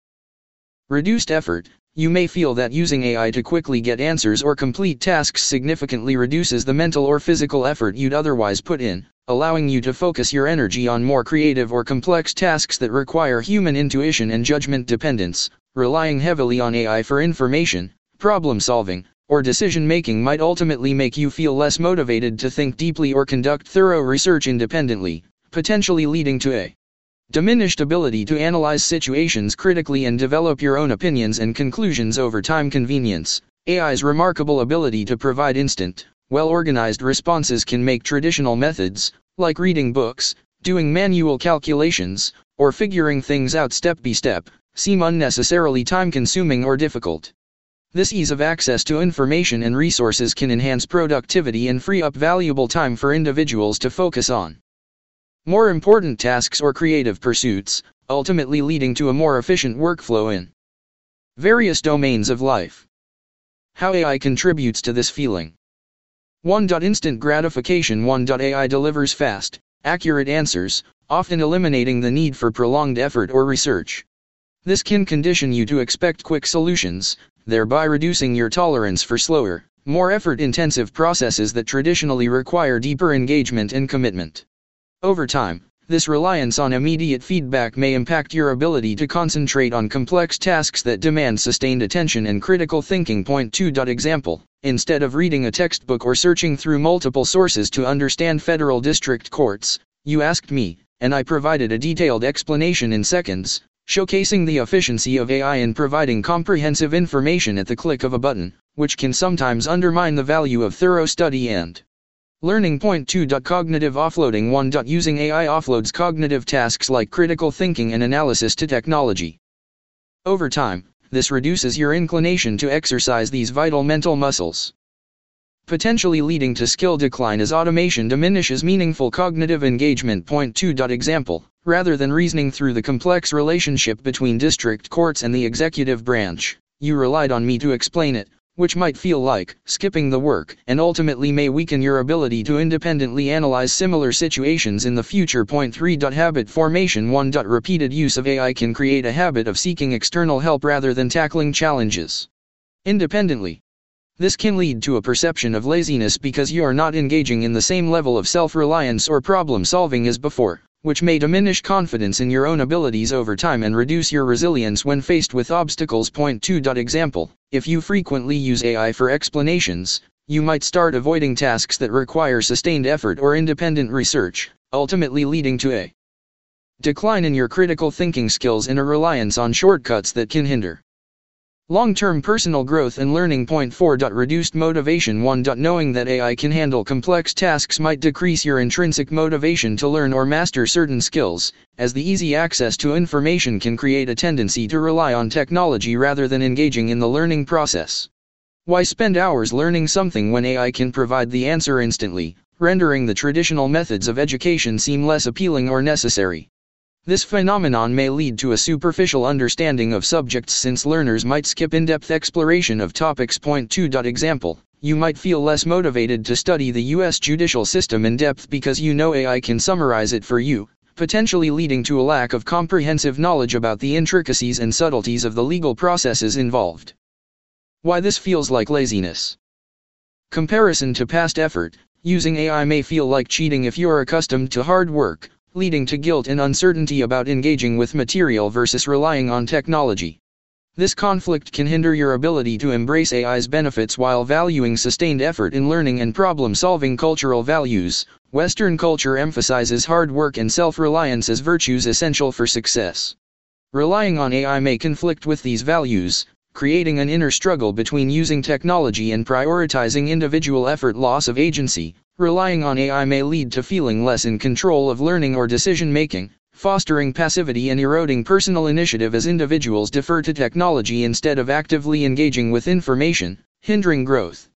Reduced effort. You may feel that using A I to quickly get answers or complete tasks significantly reduces the mental or physical effort you'd otherwise put in, allowing you to focus your energy on more creative or complex tasks that require human intuition and judgment dependence. Relying heavily on A I for information, problem solving, or decision-making might ultimately make you feel less motivated to think deeply or conduct thorough research independently, potentially leading to a diminished ability to analyze situations critically and develop your own opinions and conclusions over time. Convenience. A I's remarkable ability to provide instant, Well-organized responses can make traditional methods, like reading books, doing manual calculations, or figuring things out step by step, seem unnecessarily time-consuming or difficult. This ease of access to information and resources can enhance productivity and free up valuable time for individuals to focus on more important tasks or creative pursuits, ultimately leading to a more efficient workflow in various domains of life. How A I contributes to this feeling. one. Instant gratification. one. A I delivers fast, accurate answers, often eliminating the need for prolonged effort or research. This can condition you to expect quick solutions, thereby reducing your tolerance for slower, more effort-intensive processes that traditionally require deeper engagement and commitment. Over time, this reliance on immediate feedback may impact your ability to concentrate on complex tasks that demand sustained attention and critical thinking. two. Example: instead of reading a textbook or searching through multiple sources to understand federal district courts, you asked me, and I provided a detailed explanation in seconds, showcasing the efficiency of A I in providing comprehensive information at the click of a button, which can sometimes undermine the value of thorough study and learning. two. Cognitive offloading. one. Using A I offloads cognitive tasks like critical thinking and analysis to technology. Over time, this reduces your inclination to exercise these vital mental muscles, potentially leading to skill decline as automation diminishes meaningful cognitive engagement. two. Example: rather than reasoning through the complex relationship between district courts and the executive branch, you relied on me to explain it, which might feel like skipping the work and ultimately may weaken your ability to independently analyze similar situations in the future. three. Habit formation. one. Repeated use of A I can create a habit of seeking external help rather than tackling challenges independently. This can lead to a perception of laziness because you are not engaging in the same level of self-reliance or problem-solving as before, which may diminish confidence in your own abilities over time and reduce your resilience when faced with obstacles. two. Example: if you frequently use A I for explanations, you might start avoiding tasks that require sustained effort or independent research, ultimately leading to a decline in your critical thinking skills and a reliance on shortcuts that can hinder long-term personal growth and learning. four. Reduced motivation. one. Knowing that A I can handle complex tasks might decrease your intrinsic motivation to learn or master certain skills, as the easy access to information can create a tendency to rely on technology rather than engaging in the learning process. Why spend hours learning something when A I can provide the answer instantly, rendering the traditional methods of education seem less appealing or necessary? This phenomenon may lead to a superficial understanding of subjects since learners might skip in-depth exploration of topics. two. Example: you might feel less motivated to study the U S judicial system in depth because you know A I can summarize it for you, potentially leading to a lack of comprehensive knowledge about the intricacies and subtleties of the legal processes involved. Why this feels like laziness. Comparison to past effort: using A I may feel like cheating if you're accustomed to hard work, leading to guilt and uncertainty about engaging with material versus relying on technology. This conflict can hinder your ability to embrace A I's benefits while valuing sustained effort in learning and problem-solving. Cultural values: Western culture emphasizes hard work and self-reliance as virtues essential for success. Relying on A I may conflict with these values, creating an inner struggle between using technology and prioritizing individual effort. Loss of agency: relying on A I may lead to feeling less in control of learning or decision-making, fostering passivity and eroding personal initiative as individuals defer to technology instead of actively engaging with information, hindering growth.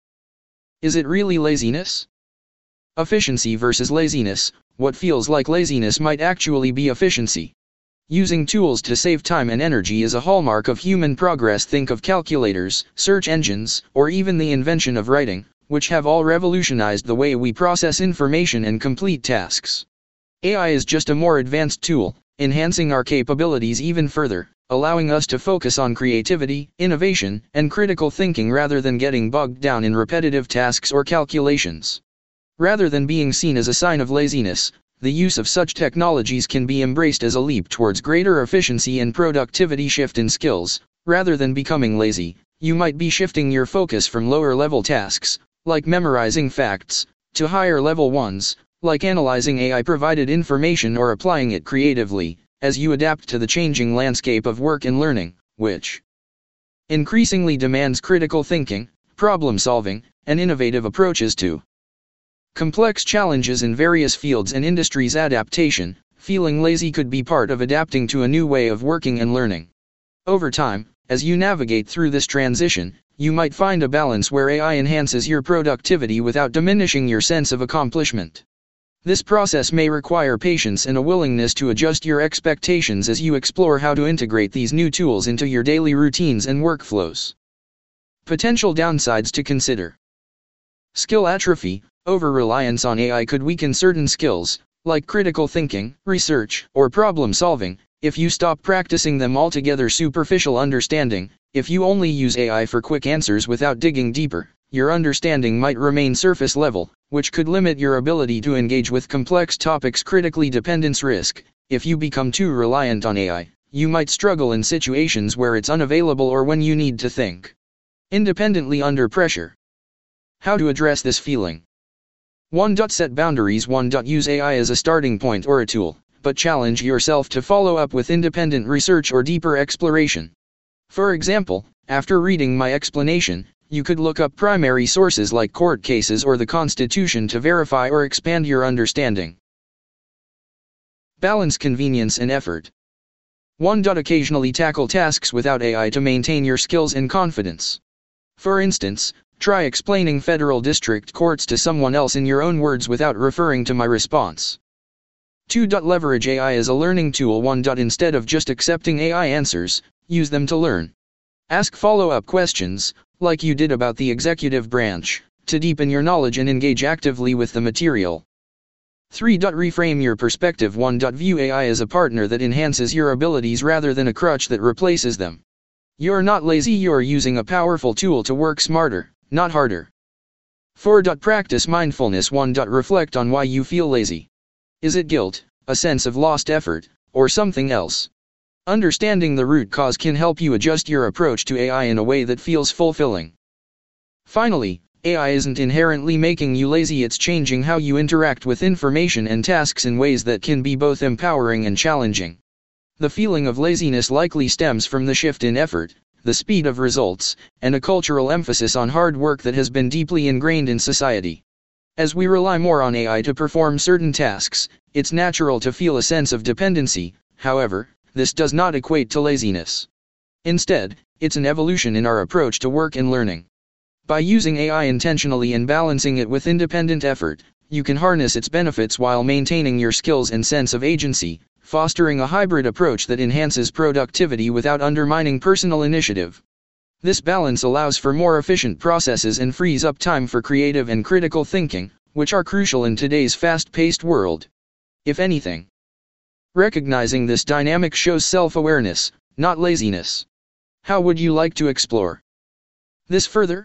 Is it really laziness? Efficiency versus laziness: what feels like laziness might actually be efficiency. Using tools to save time and energy is a hallmark of human progress. Think of calculators, search engines, or even the invention of writing, which have all revolutionized the way we process information and complete tasks. A I is just a more advanced tool, enhancing our capabilities even further, allowing us to focus on creativity, innovation, and critical thinking rather than getting bogged down in repetitive tasks or calculations. Rather than being seen as a sign of laziness, the use of such technologies can be embraced as a leap towards greater efficiency and productivity. Shift in skills: rather than becoming lazy, you might be shifting your focus from lower-level tasks, like memorizing facts, to higher-level ones, like analyzing A I-provided information or applying it creatively, as you adapt to the changing landscape of work and learning, which increasingly demands critical thinking, problem solving, and innovative approaches to complex challenges in various fields and industries. Adaptation. Feeling lazy could be part of adapting to a new way of working and learning. Over time, as you navigate through this transition, you might find a balance where A I enhances your productivity without diminishing your sense of accomplishment. This process may require patience and a willingness to adjust your expectations as you explore how to integrate these new tools into your daily routines and workflows. Potential downsides to consider. Skill atrophy. Over-reliance on A I could weaken certain skills, like critical thinking, research, or problem solving, if you stop practicing them altogether. Superficial understanding. If you only use A I for quick answers without digging deeper, your understanding might remain surface level, which could limit your ability to engage with complex topics. Critically dependence risk. If you become too reliant on A I, you might struggle in situations where it's unavailable or when you need to think independently under pressure. How to address this feeling? one. Set boundaries. one. Use A I as a starting point or a tool, but challenge yourself to follow up with independent research or deeper exploration. For example, after reading my explanation, you could look up primary sources like court cases or the Constitution to verify or expand your understanding. Balance convenience and effort. one. Occasionally tackle tasks without A I to maintain your skills and confidence. For instance, try explaining federal district courts to someone else in your own words without referring to my response. two. Leverage A I as a learning tool. one. Instead of just accepting A I answers, use them to learn. Ask follow-up questions, like you did about the executive branch, to deepen your knowledge and engage actively with the material. three. Reframe your perspective. one. View A I as a partner that enhances your abilities rather than a crutch that replaces them. You're not lazy, you're using a powerful tool to work smarter, not harder. four. Practice mindfulness. one. Reflect on why you feel lazy. Is it guilt, a sense of lost effort, or something else? Understanding the root cause can help you adjust your approach to A I in a way that feels fulfilling. Finally, A I isn't inherently making you lazy, it's changing how you interact with information and tasks in ways that can be both empowering and challenging. The feeling of laziness likely stems from the shift in effort, the speed of results, and a cultural emphasis on hard work that has been deeply ingrained in society. As we rely more on A I to perform certain tasks, it's natural to feel a sense of dependency. However, this does not equate to laziness. Instead, it's an evolution in our approach to work and learning. By using A I intentionally and balancing it with independent effort, you can harness its benefits while maintaining your skills and sense of agency, fostering a hybrid approach that enhances productivity without undermining personal initiative. This balance allows for more efficient processes and frees up time for creative and critical thinking, which are crucial in today's fast-paced world. If anything, recognizing this dynamic shows self-awareness, not laziness. How would you like to explore this further?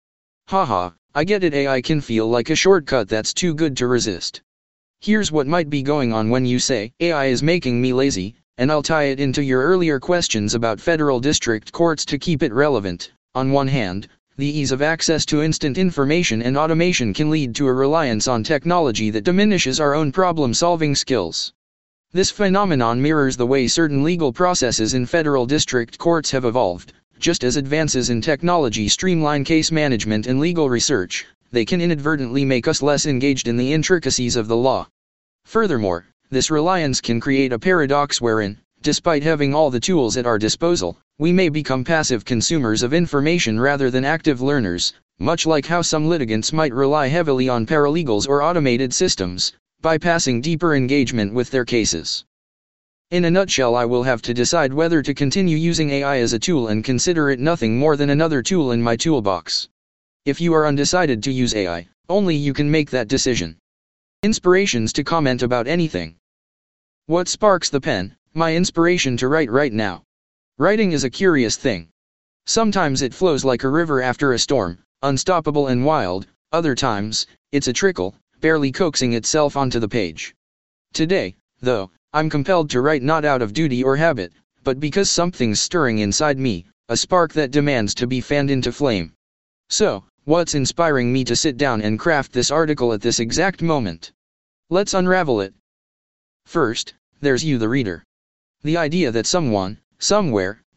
Haha, I get it, A I can feel like a shortcut that's too good to resist. Here's what might be going on when you say, A I is making me lazy, and I'll tie it into your earlier questions about federal district courts to keep it relevant. On one hand, the ease of access to instant information and automation can lead to a reliance on technology that diminishes our own problem-solving skills. This phenomenon mirrors the way certain legal processes in federal district courts have evolved. Just as advances in technology streamline case management and legal research, they can inadvertently make us less engaged in the intricacies of the law. Furthermore, this reliance can create a paradox wherein, despite having all the tools at our disposal, we may become passive consumers of information rather than active learners, much like how some litigants might rely heavily on paralegals or automated systems, bypassing deeper engagement with their cases. In a nutshell, I will have to decide whether to continue using A I as a tool and consider it nothing more than another tool in my toolbox. If you are undecided to use A I, only you can make that decision. Inspirations to comment about anything. What sparks the pen? My inspiration to write right now. Writing is a curious thing. Sometimes it flows like a river after a storm, unstoppable and wild. Other times, it's a trickle, barely coaxing itself onto the page. Today, though, I'm compelled to write not out of duty or habit, but because something's stirring inside me, a spark that demands to be fanned into flame. So, what's inspiring me to sit down and craft this article at this exact moment? Let's unravel it. First, there's you, the reader. The idea that someone, somewhere,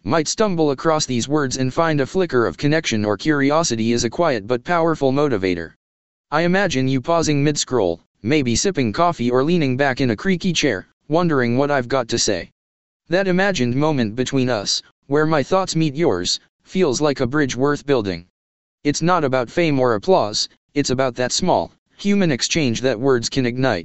might stumble across these words and find a flicker of connection or curiosity is a quiet but powerful motivator. I imagine you pausing mid-scroll, maybe sipping coffee or leaning back in a creaky chair, wondering what I've got to say. That imagined moment between us, where my thoughts meet yours, feels like a bridge worth building. It's not about fame or applause, it's about that small, human exchange that words can ignite.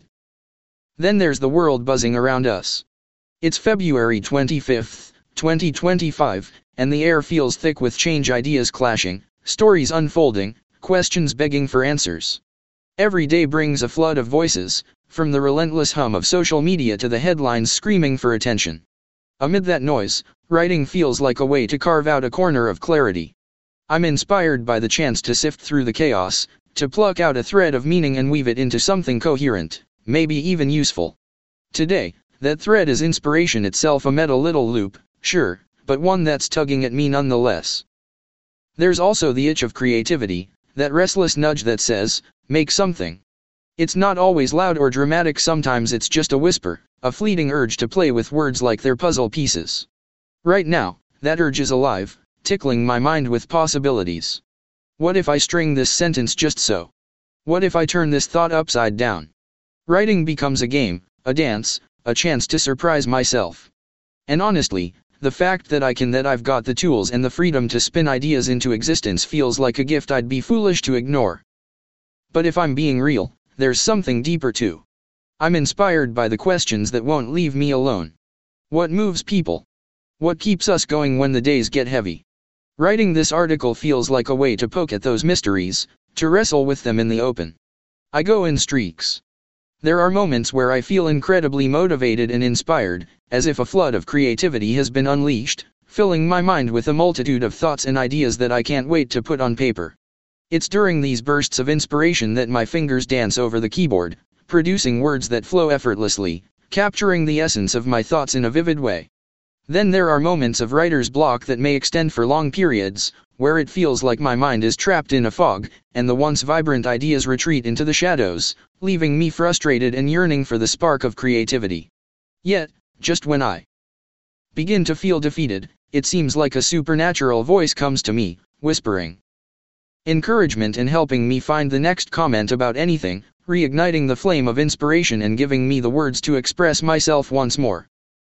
Then there's the world buzzing around us. It's February twenty-fifth, twenty twenty-five, and the air feels thick with change, ideas clashing, stories unfolding, questions begging for answers. Every day brings a flood of voices, from the relentless hum of social media to the headlines screaming for attention. Amid that noise, writing feels like a way to carve out a corner of clarity. I'm inspired by the chance to sift through the chaos, to pluck out a thread of meaning and weave it into something coherent, maybe even useful. Today, that thread is inspiration itself, a metal little loop, sure, but one that's tugging at me nonetheless. There's also the itch of creativity, that restless nudge that says, make something. It's not always loud or dramatic, sometimes it's just a whisper, a fleeting urge to play with words like they're puzzle pieces. Right now, that urge is alive, tickling my mind with possibilities. What if I string this sentence just so? What if I turn this thought upside down? Writing becomes a game, a dance, a chance to surprise myself. And honestly, the fact that I can, that I've got the tools and the freedom to spin ideas into existence feels like a gift I'd be foolish to ignore. But if I'm being real, there's something deeper too. I'm inspired by the questions that won't leave me alone. What moves people? What keeps us going when the days get heavy? Writing this article feels like a way to poke at those mysteries, to wrestle with them in the open. I go in streaks. There are moments where I feel incredibly motivated and inspired, as if a flood of creativity has been unleashed, filling my mind with a multitude of thoughts and ideas that I can't wait to put on paper. It's during these bursts of inspiration that my fingers dance over the keyboard, producing words that flow effortlessly, capturing the essence of my thoughts in a vivid way. Then there are moments of writer's block that may extend for long periods, where it feels like my mind is trapped in a fog, and the once vibrant ideas retreat into the shadows, leaving me frustrated and yearning for the spark of creativity. Yet, just when I begin to feel defeated, it seems like a supernatural voice comes to me, whispering encouragement and helping me find the next comment about anything, reigniting the flame of inspiration and giving me the words to express myself once more.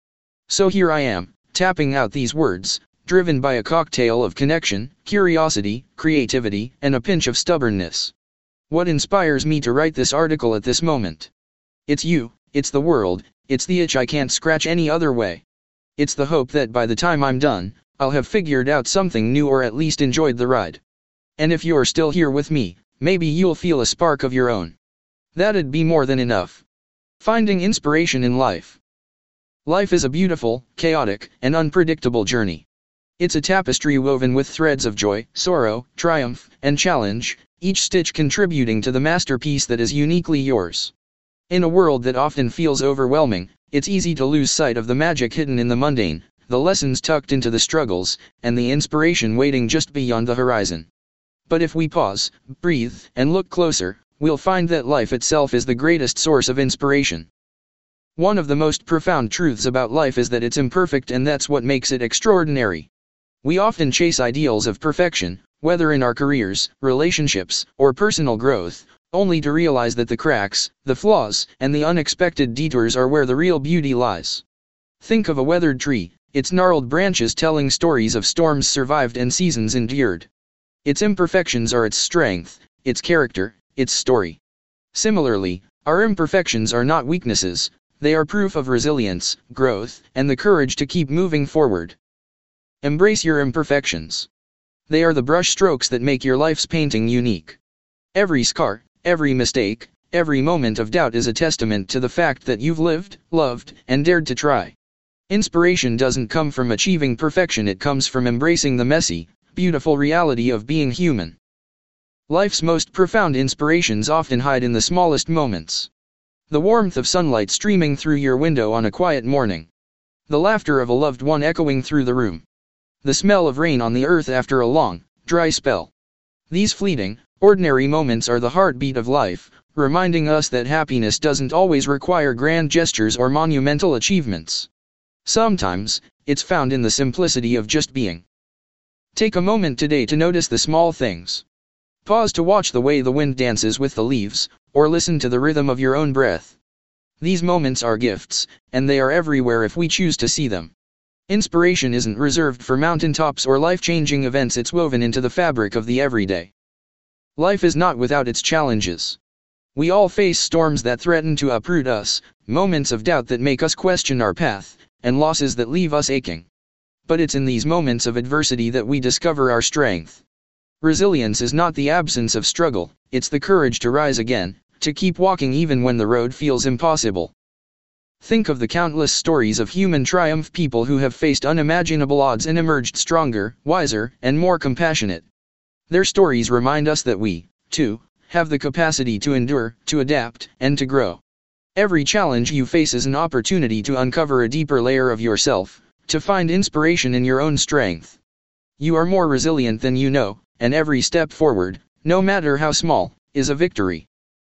So here I am, tapping out these words, driven by a cocktail of connection, curiosity, creativity, and a pinch of stubbornness. What inspires me to write this article at this moment? It's you, it's the world, it's the itch I can't scratch any other way. It's the hope that by the time I'm done, I'll have figured out something new or at least enjoyed the ride. And if you're still here with me, maybe you'll feel a spark of your own. That'd be more than enough. Finding inspiration in life. Life is a beautiful, chaotic, and unpredictable journey. It's a tapestry woven with threads of joy, sorrow, triumph, and challenge, each stitch contributing to the masterpiece that is uniquely yours. In a world that often feels overwhelming, it's easy to lose sight of the magic hidden in the mundane, the lessons tucked into the struggles, and the inspiration waiting just beyond the horizon. But if we pause, breathe, and look closer, we'll find that life itself is the greatest source of inspiration. One of the most profound truths about life is that it's imperfect, and that's what makes it extraordinary. We often chase ideals of perfection, whether in our careers, relationships, or personal growth, only to realize that the cracks, the flaws, and the unexpected detours are where the real beauty lies. Think of a weathered tree, its gnarled branches telling stories of storms survived and seasons endured. Its imperfections are its strength, its character, its story. Similarly, our imperfections are not weaknesses, they are proof of resilience, growth, and the courage to keep moving forward. Embrace your imperfections. They are the brush strokes that make your life's painting unique. Every scar, every mistake, every moment of doubt is a testament to the fact that you've lived, loved, and dared to try. Inspiration doesn't come from achieving perfection, it comes from embracing the messy, beautiful reality of being human. Life's most profound inspirations often hide in the smallest moments. The warmth of sunlight streaming through your window on a quiet morning. The laughter of a loved one echoing through the room. The smell of rain on the earth after a long, dry spell. These fleeting, ordinary moments are the heartbeat of life, reminding us that happiness doesn't always require grand gestures or monumental achievements. Sometimes, it's found in the simplicity of just being. Take a moment today to notice the small things. Pause to watch the way the wind dances with the leaves, or listen to the rhythm of your own breath. These moments are gifts, and they are everywhere if we choose to see them. Inspiration isn't reserved for mountaintops or life-changing events, it's woven into the fabric of the everyday. Life is not without its challenges. We all face storms that threaten to uproot us, moments of doubt that make us question our path, and losses that leave us aching. But it's in these moments of adversity that we discover our strength. Resilience is not the absence of struggle, it's the courage to rise again, to keep walking even when the road feels impossible. Think of the countless stories of human triumph, people who have faced unimaginable odds and emerged stronger, wiser, and more compassionate. Their stories remind us that we, too, have the capacity to endure, to adapt, and to grow. Every challenge you face is an opportunity to uncover a deeper layer of yourself, to find inspiration in your own strength. You are more resilient than you know, and every step forward, no matter how small, is a victory.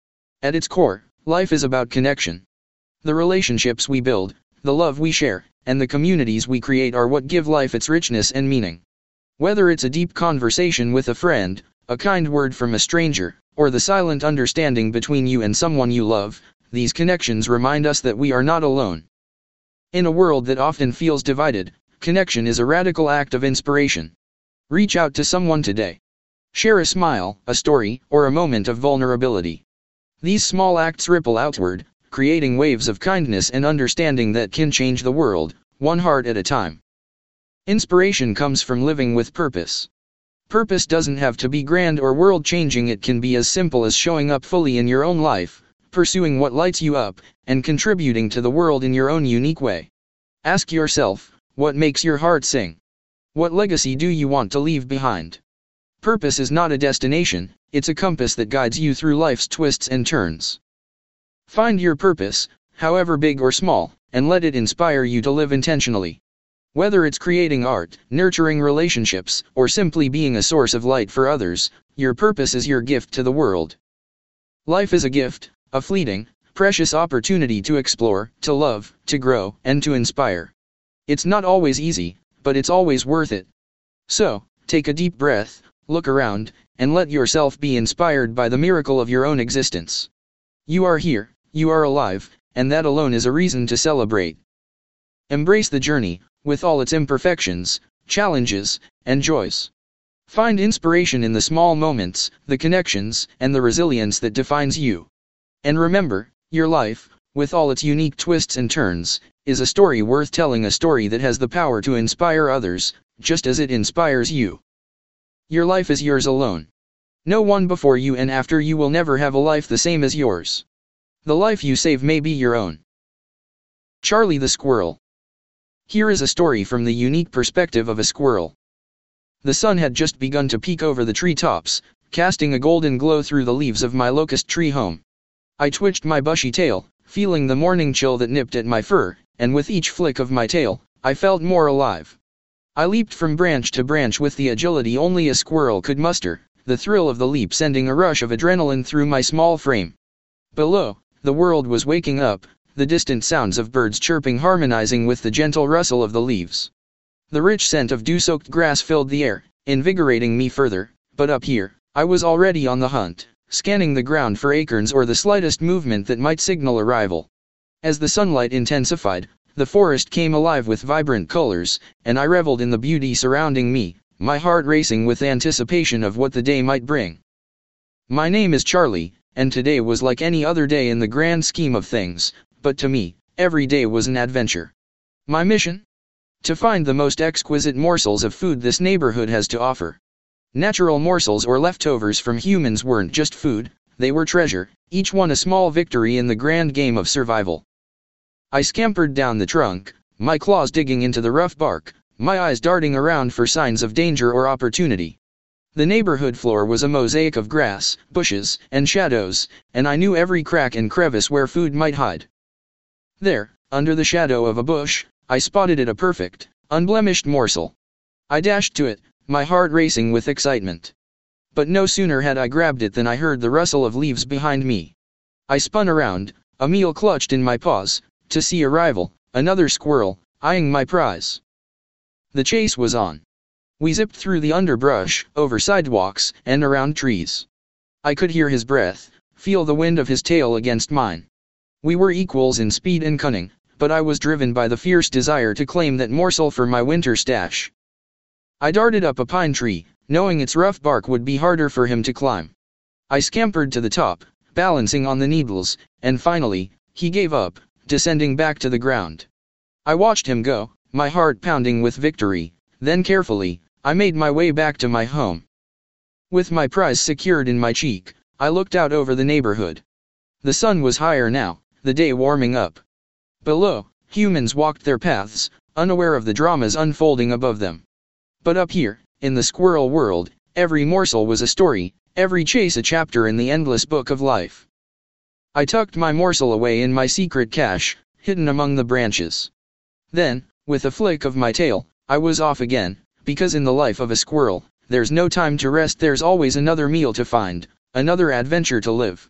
At its core, life is about connection. The relationships we build, the love we share, and the communities we create are what give life its richness and meaning. Whether it's a deep conversation with a friend, a kind word from a stranger, or the silent understanding between you and someone you love, these connections remind us that we are not alone. In a world that often feels divided, connection is a radical act of inspiration. Reach out to someone today. Share a smile, a story, or a moment of vulnerability. These small acts ripple outward, creating waves of kindness and understanding that can change the world, one heart at a time. Inspiration comes from living with purpose. Purpose doesn't have to be grand or world-changing, it can be as simple as showing up fully in your own life, pursuing what lights you up, and contributing to the world in your own unique way. Ask yourself, what makes your heart sing? What legacy do you want to leave behind? Purpose is not a destination, it's a compass that guides you through life's twists and turns. Find your purpose, however big or small, and let it inspire you to live intentionally. Whether it's creating art, nurturing relationships, or simply being a source of light for others, your purpose is your gift to the world. Life is a gift, a fleeting, precious opportunity to explore, to love, to grow, and to inspire. It's not always easy, but it's always worth it. So, take a deep breath, look around, and let yourself be inspired by the miracle of your own existence. You are here, you are alive, and that alone is a reason to celebrate. Embrace the journey, with all its imperfections, challenges, and joys. Find inspiration in the small moments, the connections, and the resilience that defines you. And remember, your life, with all its unique twists and turns, is a story worth telling, a story that has the power to inspire others, just as it inspires you. Your life is yours alone. No one before you and after you will never have a life the same as yours. The life you save may be your own. Charlie the Squirrel. Here is a story from the unique perspective of a squirrel. The sun had just begun to peek over the treetops, casting a golden glow through the leaves of my locust tree home. I twitched my bushy tail, feeling the morning chill that nipped at my fur, and with each flick of my tail, I felt more alive. I leaped from branch to branch with the agility only a squirrel could muster, the thrill of the leap sending a rush of adrenaline through my small frame. Below, the world was waking up, the distant sounds of birds chirping harmonizing with the gentle rustle of the leaves. The rich scent of dew-soaked grass filled the air, invigorating me further, but up here, I was already on the hunt, scanning the ground for acorns or the slightest movement that might signal arrival. As the sunlight intensified, the forest came alive with vibrant colors, and I reveled in the beauty surrounding me, my heart racing with anticipation of what the day might bring. My name is Charlie, and today was like any other day in the grand scheme of things, but to me, every day was an adventure. My mission? To find the most exquisite morsels of food this neighborhood has to offer. Natural morsels or leftovers from humans weren't just food, they were treasure, each one a small victory in the grand game of survival. I scampered down the trunk, my claws digging into the rough bark, my eyes darting around for signs of danger or opportunity. The neighborhood floor was a mosaic of grass, bushes, and shadows, and I knew every crack and crevice where food might hide. There, under the shadow of a bush, I spotted it, a perfect, unblemished morsel. I dashed to it, my heart racing with excitement. But no sooner had I grabbed it than I heard the rustle of leaves behind me. I spun around, a meal clutched in my paws, to see a rival, another squirrel, eyeing my prize. The chase was on. We zipped through the underbrush, over sidewalks, and around trees. I could hear his breath, feel the wind of his tail against mine. We were equals in speed and cunning, but I was driven by the fierce desire to claim that morsel for my winter stash. I darted up a pine tree, knowing its rough bark would be harder for him to climb. I scampered to the top, balancing on the needles, and finally, he gave up, descending back to the ground. I watched him go, my heart pounding with victory, then carefully, I made my way back to my home. With my prize secured in my cheek, I looked out over the neighborhood. The sun was higher now, the day warming up. Below, humans walked their paths, unaware of the dramas unfolding above them. But up here, in the squirrel world, every morsel was a story, every chase a chapter in the endless book of life. I tucked my morsel away in my secret cache, hidden among the branches. Then, with a flick of my tail, I was off again, because in the life of a squirrel, there's no time to rest, there's always another meal to find, another adventure to live.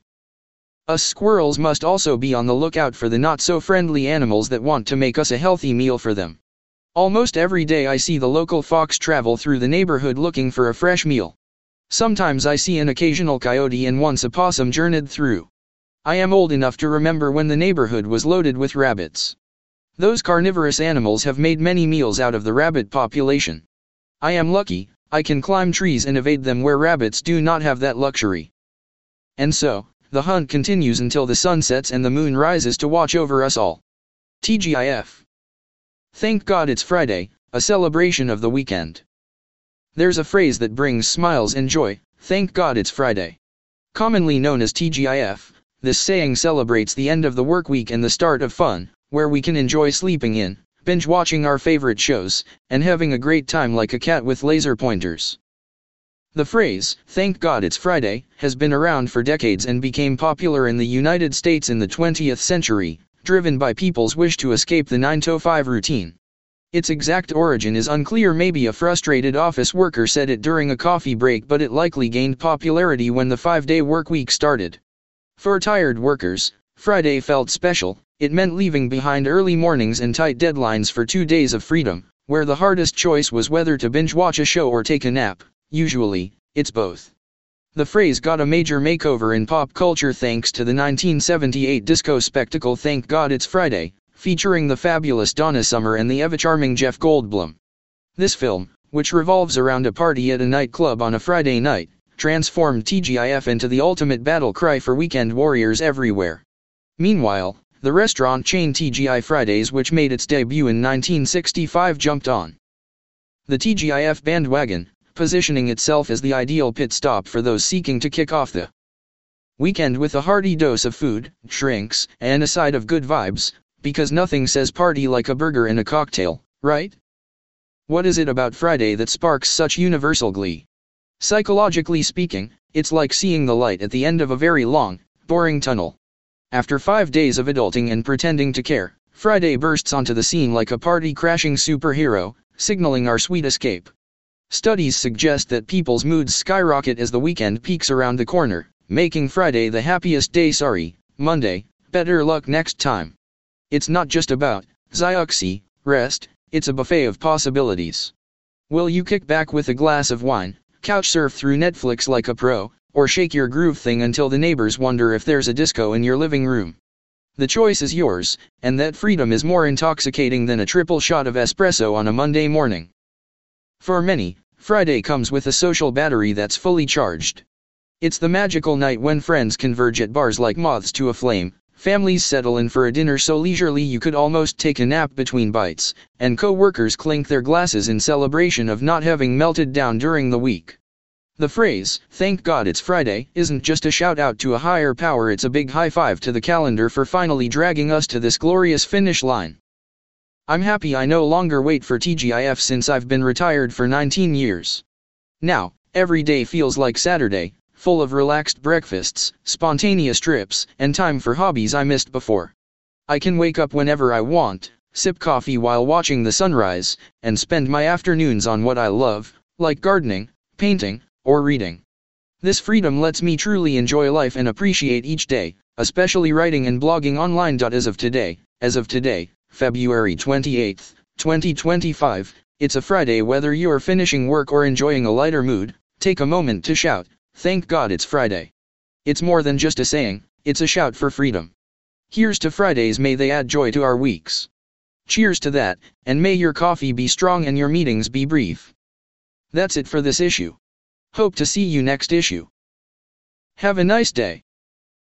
Us squirrels must also be on the lookout for the not-so-friendly animals that want to make us a healthy meal for them. Almost every day I see the local fox travel through the neighborhood looking for a fresh meal. Sometimes I see an occasional coyote and once a possum journeyed through. I am old enough to remember when the neighborhood was loaded with rabbits. Those carnivorous animals have made many meals out of the rabbit population. I am lucky, I can climb trees and evade them where rabbits do not have that luxury. And so, the hunt continues until the sun sets and the moon rises to watch over us all. T G I F. Thank God it's Friday, a celebration of the weekend. There's a phrase that brings smiles and joy, thank God it's Friday. Commonly known as T G I F, this saying celebrates the end of the work week and the start of fun, where we can enjoy sleeping in, binge watching our favorite shows, and having a great time like a cat with laser pointers. The phrase, thank God it's Friday, has been around for decades and became popular in the United States in the twentieth century, driven by people's wish to escape the nine to five routine. Its exact origin is unclear, maybe a frustrated office worker said it during a coffee break, but it likely gained popularity when the five-day work week started. For tired workers, Friday felt special. It meant leaving behind early mornings and tight deadlines for two days of freedom, where the hardest choice was whether to binge watch a show or take a nap. Usually, it's both. The phrase got a major makeover in pop culture thanks to the nineteen seventy-eight disco spectacle Thank God It's Friday, featuring the fabulous Donna Summer and the ever-charming Jeff Goldblum. This film, which revolves around a party at a nightclub on a Friday night, transformed T G I F into the ultimate battle cry for weekend warriors everywhere. Meanwhile, the restaurant chain T G I Fridays, which made its debut in nineteen sixty-five, jumped on the T G I F bandwagon, positioning itself as the ideal pit stop for those seeking to kick off the weekend with a hearty dose of food, drinks, and a side of good vibes, because nothing says party like a burger and a cocktail, right? What is it about Friday that sparks such universal glee? Psychologically speaking, it's like seeing the light at the end of a very long, boring tunnel. After five days of adulting and pretending to care, Friday bursts onto the scene like a party-crashing superhero, signaling our sweet escape. Studies suggest that people's moods skyrocket as the weekend peeks around the corner, making Friday the happiest day. Sorry, Monday, better luck next time. It's not just about Zyuxi, rest, it's a buffet of possibilities. Will you kick back with a glass of wine, couch surf through Netflix like a pro, or shake your groove thing until the neighbors wonder if there's a disco in your living room? The choice is yours, and that freedom is more intoxicating than a triple shot of espresso on a Monday morning. For many, Friday comes with a social battery that's fully charged. It's the magical night when friends converge at bars like moths to a flame, families settle in for a dinner so leisurely you could almost take a nap between bites, and co-workers clink their glasses in celebration of not having melted down during the week. The phrase, thank God it's Friday, isn't just a shout out to a higher power, it's a big high five to the calendar for finally dragging us to this glorious finish line. I'm happy I no longer wait for T G I F since I've been retired for nineteen years. Now, every day feels like Saturday, full of relaxed breakfasts, spontaneous trips, and time for hobbies I missed before. I can wake up whenever I want, sip coffee while watching the sunrise, and spend my afternoons on what I love, like gardening, painting, or reading. This freedom lets me truly enjoy life and appreciate each day, especially writing and blogging online. As of today, as of today, February twenty-eighth, twenty twenty-five, it's a Friday. Whether you are finishing work or enjoying a lighter mood, take a moment to shout, "Thank God it's Friday." It's more than just a saying, it's a shout for freedom. Here's to Fridays, may they add joy to our weeks. Cheers to that, and may your coffee be strong and your meetings be brief. That's it for this issue. Hope to see you next issue. Have a nice day.